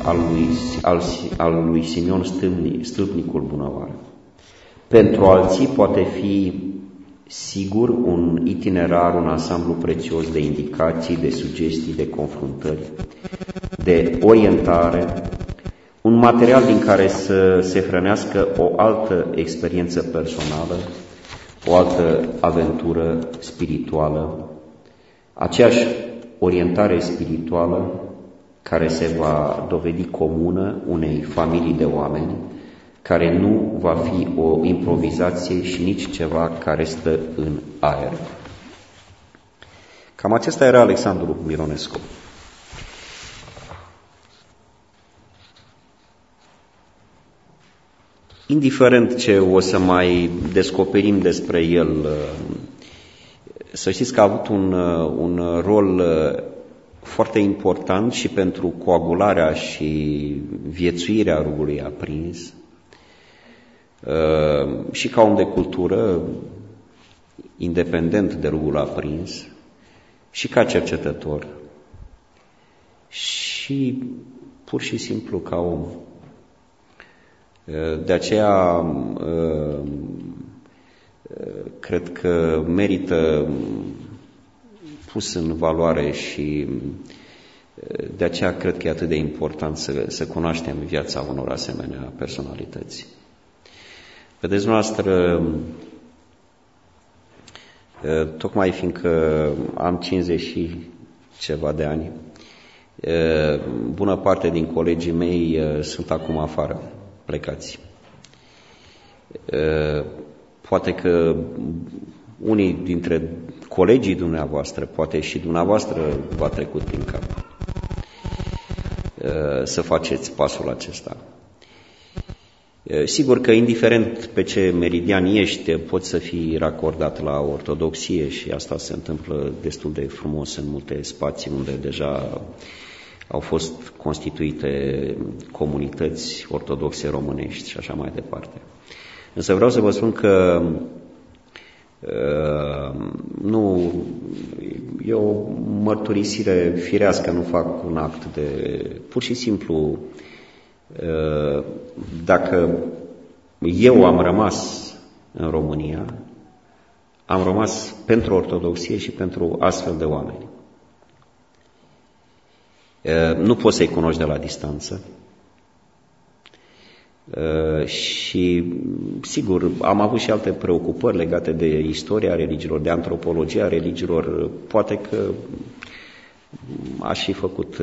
al lui Simeon Stâlpnicul Bunăoară. Pentru alții poate fi sigur un itinerar, un ansamblu prețios de indicații, de sugestii, de confruntări, de orientare, un material din care să se hrănească o altă experiență personală, o altă aventură spirituală, aceeași orientare spirituală care se va dovedi comună unei familii de oameni, care nu va fi o improvizație și nici ceva care stă în aer. Cam acesta era Alexandru Mironescu. Indiferent ce o să mai descoperim despre el, să știți că a avut un rol foarte important și pentru coagularea și viețuirea rugului aprins, și ca om de cultură, independent de rugul aprins, și ca cercetător. Și pur și simplu ca om. De aceea cred că merită pus în valoare și de aceea cred că e atât de important să cunoaștem viața unor asemenea personalități. Vedeți dumneavoastră, tocmai fiindcă am 50 și ceva de ani, bună parte din colegii mei sunt acum afară, plecați. Poate că unii dintre colegii dumneavoastră, poate și dumneavoastră v-a trecut prin cap să faceți pasul acesta. Sigur că indiferent pe ce meridian ești, poți să fii racordat la ortodoxie și asta se întâmplă destul de frumos în multe spații unde deja au fost constituite comunități ortodoxe românești și așa mai departe. Însă vreau să vă spun că nu, e o mărturisire firească, nu fac un act de... Pur și simplu, dacă eu am rămas în România, am rămas pentru ortodoxie și pentru astfel de oameni. Nu poți să-i cunoști de la distanță. Și, sigur, am avut și alte preocupări legate de istoria religiilor, de antropologia religiilor. Poate că aș fi făcut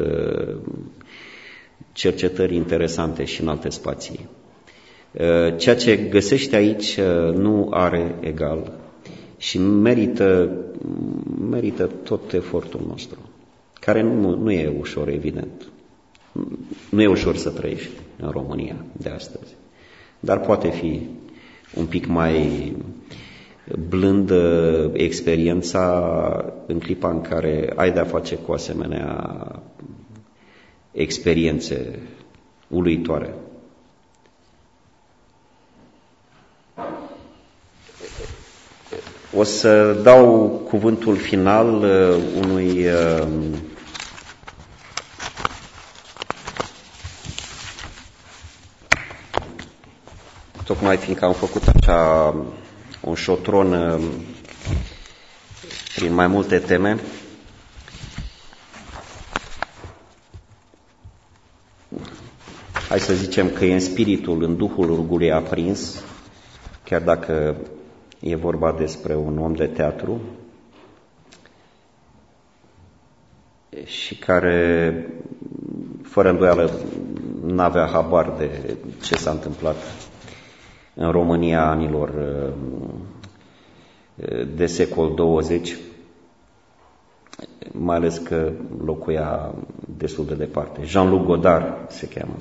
cercetări interesante și în alte spații. Ceea ce găsești aici nu are egal și merită tot efortul nostru, care nu e ușor, evident. Nu e ușor să trăiești în România de astăzi, dar poate fi un pic mai blândă experiența în clipa în care ai de-a face cu asemenea experiențe uluitoare. O să dau cuvântul final unui tocmai fiindcă am făcut așa un șotron prin mai multe teme. Hai să zicem că e în spiritul, în duhul rugului aprins, chiar dacă e vorba despre un om de teatru și care, fără îndoială, n-avea habar de ce s-a întâmplat în România anilor de secol 20, mai ales că locuia destul de departe. Jean-Luc Godard se cheamă.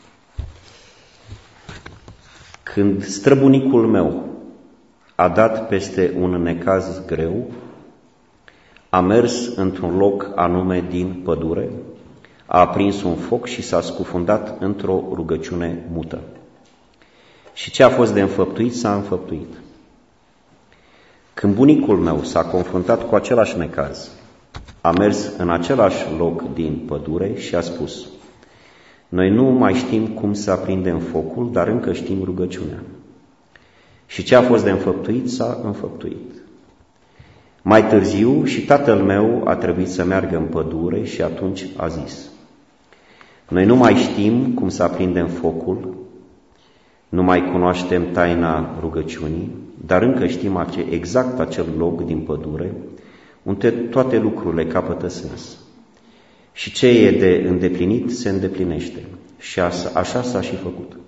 Când străbunicul meu a dat peste un necaz greu, a mers într-un loc anume din pădure, a aprins un foc și s-a scufundat într-o rugăciune mută. Și ce a fost de înfăptuit, s-a înfăptuit. Când bunicul meu s-a confruntat cu același necaz, a mers în același loc din pădure și a spus: noi nu mai știm cum să aprindem focul, dar încă știm rugăciunea. Și ce a fost de înfăptuit, s-a înfăptuit. Mai târziu și tatăl meu a trebuit să meargă în pădure și atunci a zis: noi nu mai știm cum să aprindem focul, nu mai cunoaștem taina rugăciunii, dar încă știm exact acel loc din pădure unde toate lucrurile capătă sens. Și ce e de îndeplinit se îndeplinește. Și așa s-a și făcut.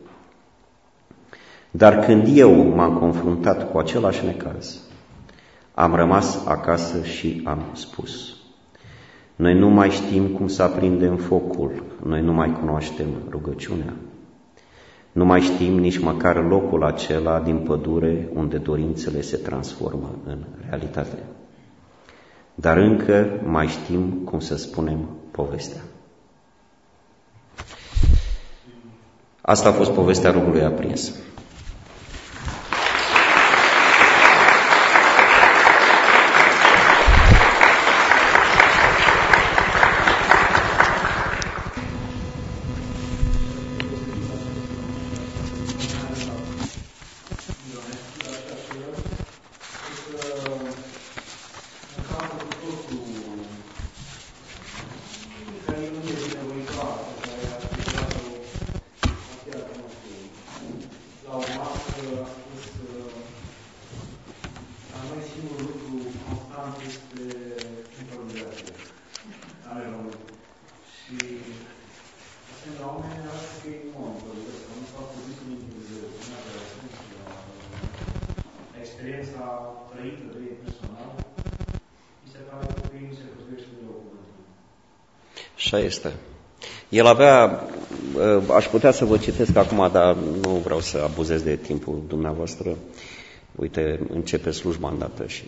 Dar când eu m-am confruntat cu același necaz, am rămas acasă și am spus: noi nu mai știm cum să aprindem focul, noi nu mai cunoaștem rugăciunea. Nu mai știm nici măcar locul acela din pădure unde dorințele se transformă în realitate. Dar încă mai știm cum să spunem povestea. Asta a fost povestea rugului aprins. la o masă a spus la noi singurul lucru constant este improvizația. Ale români. Și asemenea, oamenii arată că ei nu improvizează, că nu s-au produs în improvizează. Nu avea sens la experiența trăită de ei personal, mi se pare că ei nu se potrivește de o cuvântul. Așa este. El avea, aș putea să vă citesc acum, dar nu vreau să abuzez de timpul dumneavoastră. Uite, începe slujba îndată și...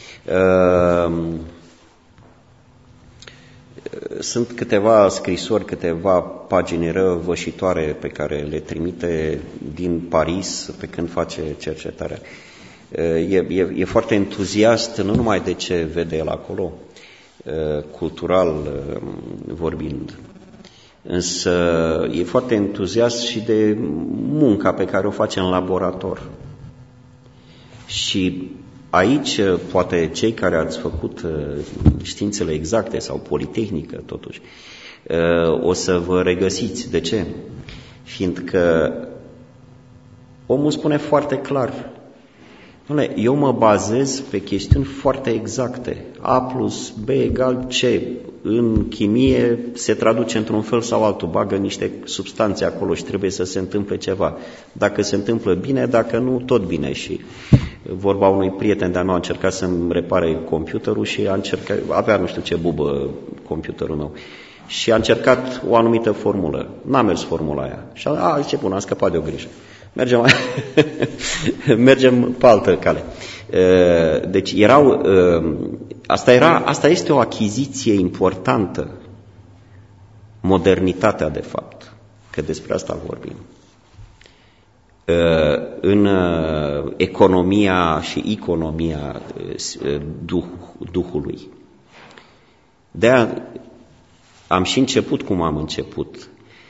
Sunt câteva scrisori, câteva pagini răvășitoare pe care le trimite din Paris pe când face cercetarea. E foarte entuziast, nu numai de ce vede el acolo, cultural vorbind, însă e foarte entuziast și de munca pe care o face în laborator. Și aici, poate cei care ați făcut științele exacte sau politehnică, totuși, o să vă regăsiți. De ce? Fiindcă omul spune foarte clar, eu mă bazez pe chestiuni foarte exacte. A plus B egal C. În chimie se traduce într-un fel sau altul, bagă niște substanțe acolo și trebuie să se întâmple ceva. Dacă se întâmplă bine, dacă nu, tot bine. Și vorba unui prieten de-a meu a încercat să-mi repare computerul și avea nu știu ce bubă computerul meu. Și a încercat o anumită formulă. N-a mers formula aia. Și zice, bun, am scăpat de o grijă. Mergem pe altă cale. Deci asta este o achiziție importantă, modernitatea de fapt, că despre asta vorbim. În economia și economia Duhului. De-aia am și început cum am început.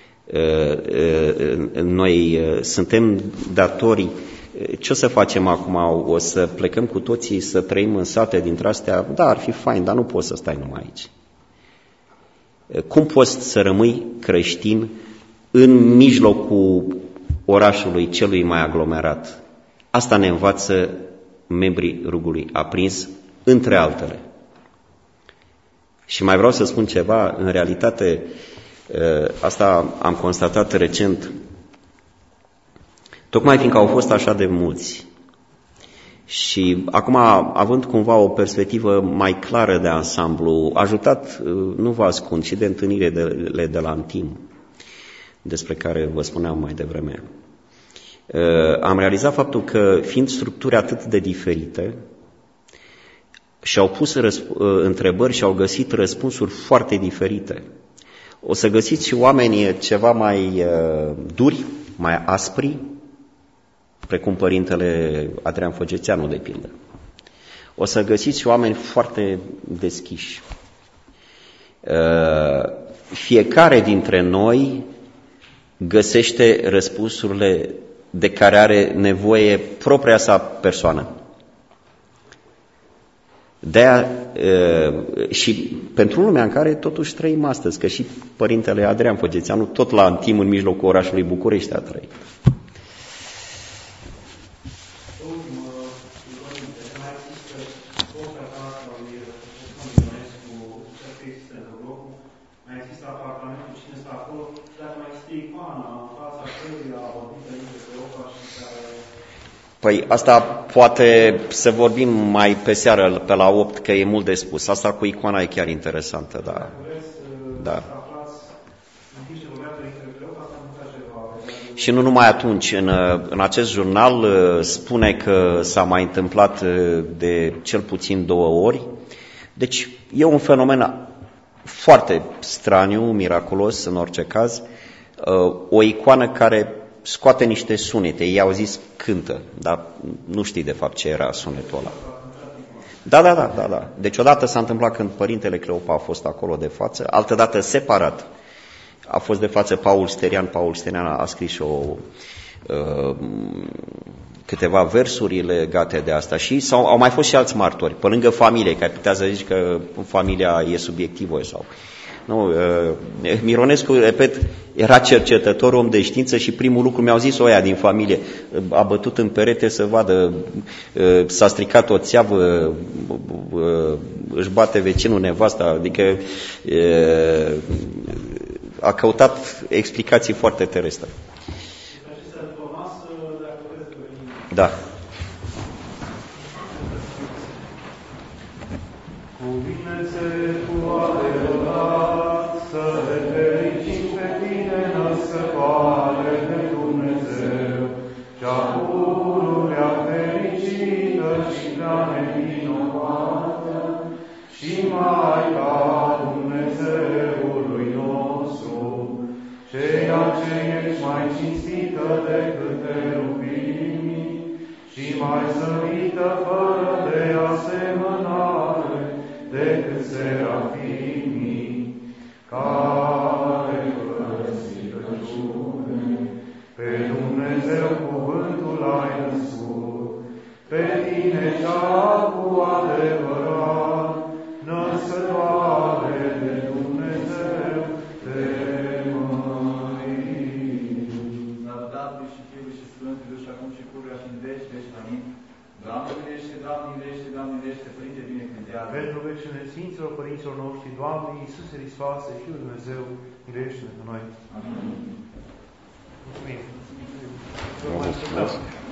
Noi suntem datori. Ce o să facem acum? O să plecăm cu toții să trăim în sate dintre astea? Da, ar fi fain, dar nu poți să stai numai aici. Cum poți să rămâi creștin în mijlocul orașului celui mai aglomerat? Asta ne învață membrii Rugului Aprins, între altele. Și mai vreau să spun ceva, în realitate, asta am constatat recent, tocmai fiindcă au fost așa de mulți și acum, având cumva o perspectivă mai clară de ansamblu, ajutat, nu vă ascund, și de întâlnirile de la Antim, despre care vă spuneam mai devreme, am realizat faptul că, fiind structuri atât de diferite, și-au pus întrebări și au găsit răspunsuri foarte diferite. O să găsiți și oameni ceva mai duri, mai aspri, precum părintele Adrian Făgețeanu, de pildă. O să găsiți și oameni foarte deschiși. Fiecare dintre noi găsește răspunsurile de care are nevoie propria sa persoană. De-aia, și pentru lumea în care totuși trăim astăzi, că și părintele Adrian Făgețeanu tot la Antim, în mijlocul orașului București, a trăit. Păi asta poate să vorbim mai pe seară, pe la 8, că e mult de spus. Asta cu icoana e chiar interesantă, da. Da. Și nu numai atunci. În acest jurnal spune că s-a mai întâmplat de cel puțin 2 ori. Deci e un fenomen foarte straniu, miraculos în orice caz. O icoană care scoate niște sunete, ei au zis cântă, dar nu știi de fapt ce era sunetul ăla. Da. Deci odată s-a întâmplat când părintele Cleopa a fost acolo de față, altădată separat a fost de față Paul Sterian. Paul Sterian a scris și câteva versuri legate de asta și au mai fost și alți martori, pe lângă familie, că ai putea să zici că familia e subiectivă sau... Nu, Mironescu, repet, era cercetător, om de știință și primul lucru mi-au zis oia din familie, a bătut în perete să vadă, s-a stricat o țeavă, își bate vecinul nevasta, adică a căutat explicații foarte terestre. Da. Cuvine-ți cu adevărat să le fericim pe tine, născătoare de Dumnezeu, cea pururea fericită și prea nevinovată, și Maica Dumnezeului nostru, ceea ce ești mai cinstită decât cherubimii și mai slăvită fără de asemănare decât serafimii, care fără stricăciune pe Dumnezeu cuvântul ai născut, pe tine cea cu adevărat, născătoare de Dumnezeu, te mărim. La Tatălui și Fiului și Sfântului și acum și pururea și în veci, veci, amin. Doamne milește, Doamne milește, Doamne milește, Părinte binecuvântează. Pentru rugăciune Sfinților Părinților noștri, Doamne Iisuse Hristoase, Fiul Dumnezeu, miluiește-ne pe noi. Amin. Mulțumim. Mulțumesc.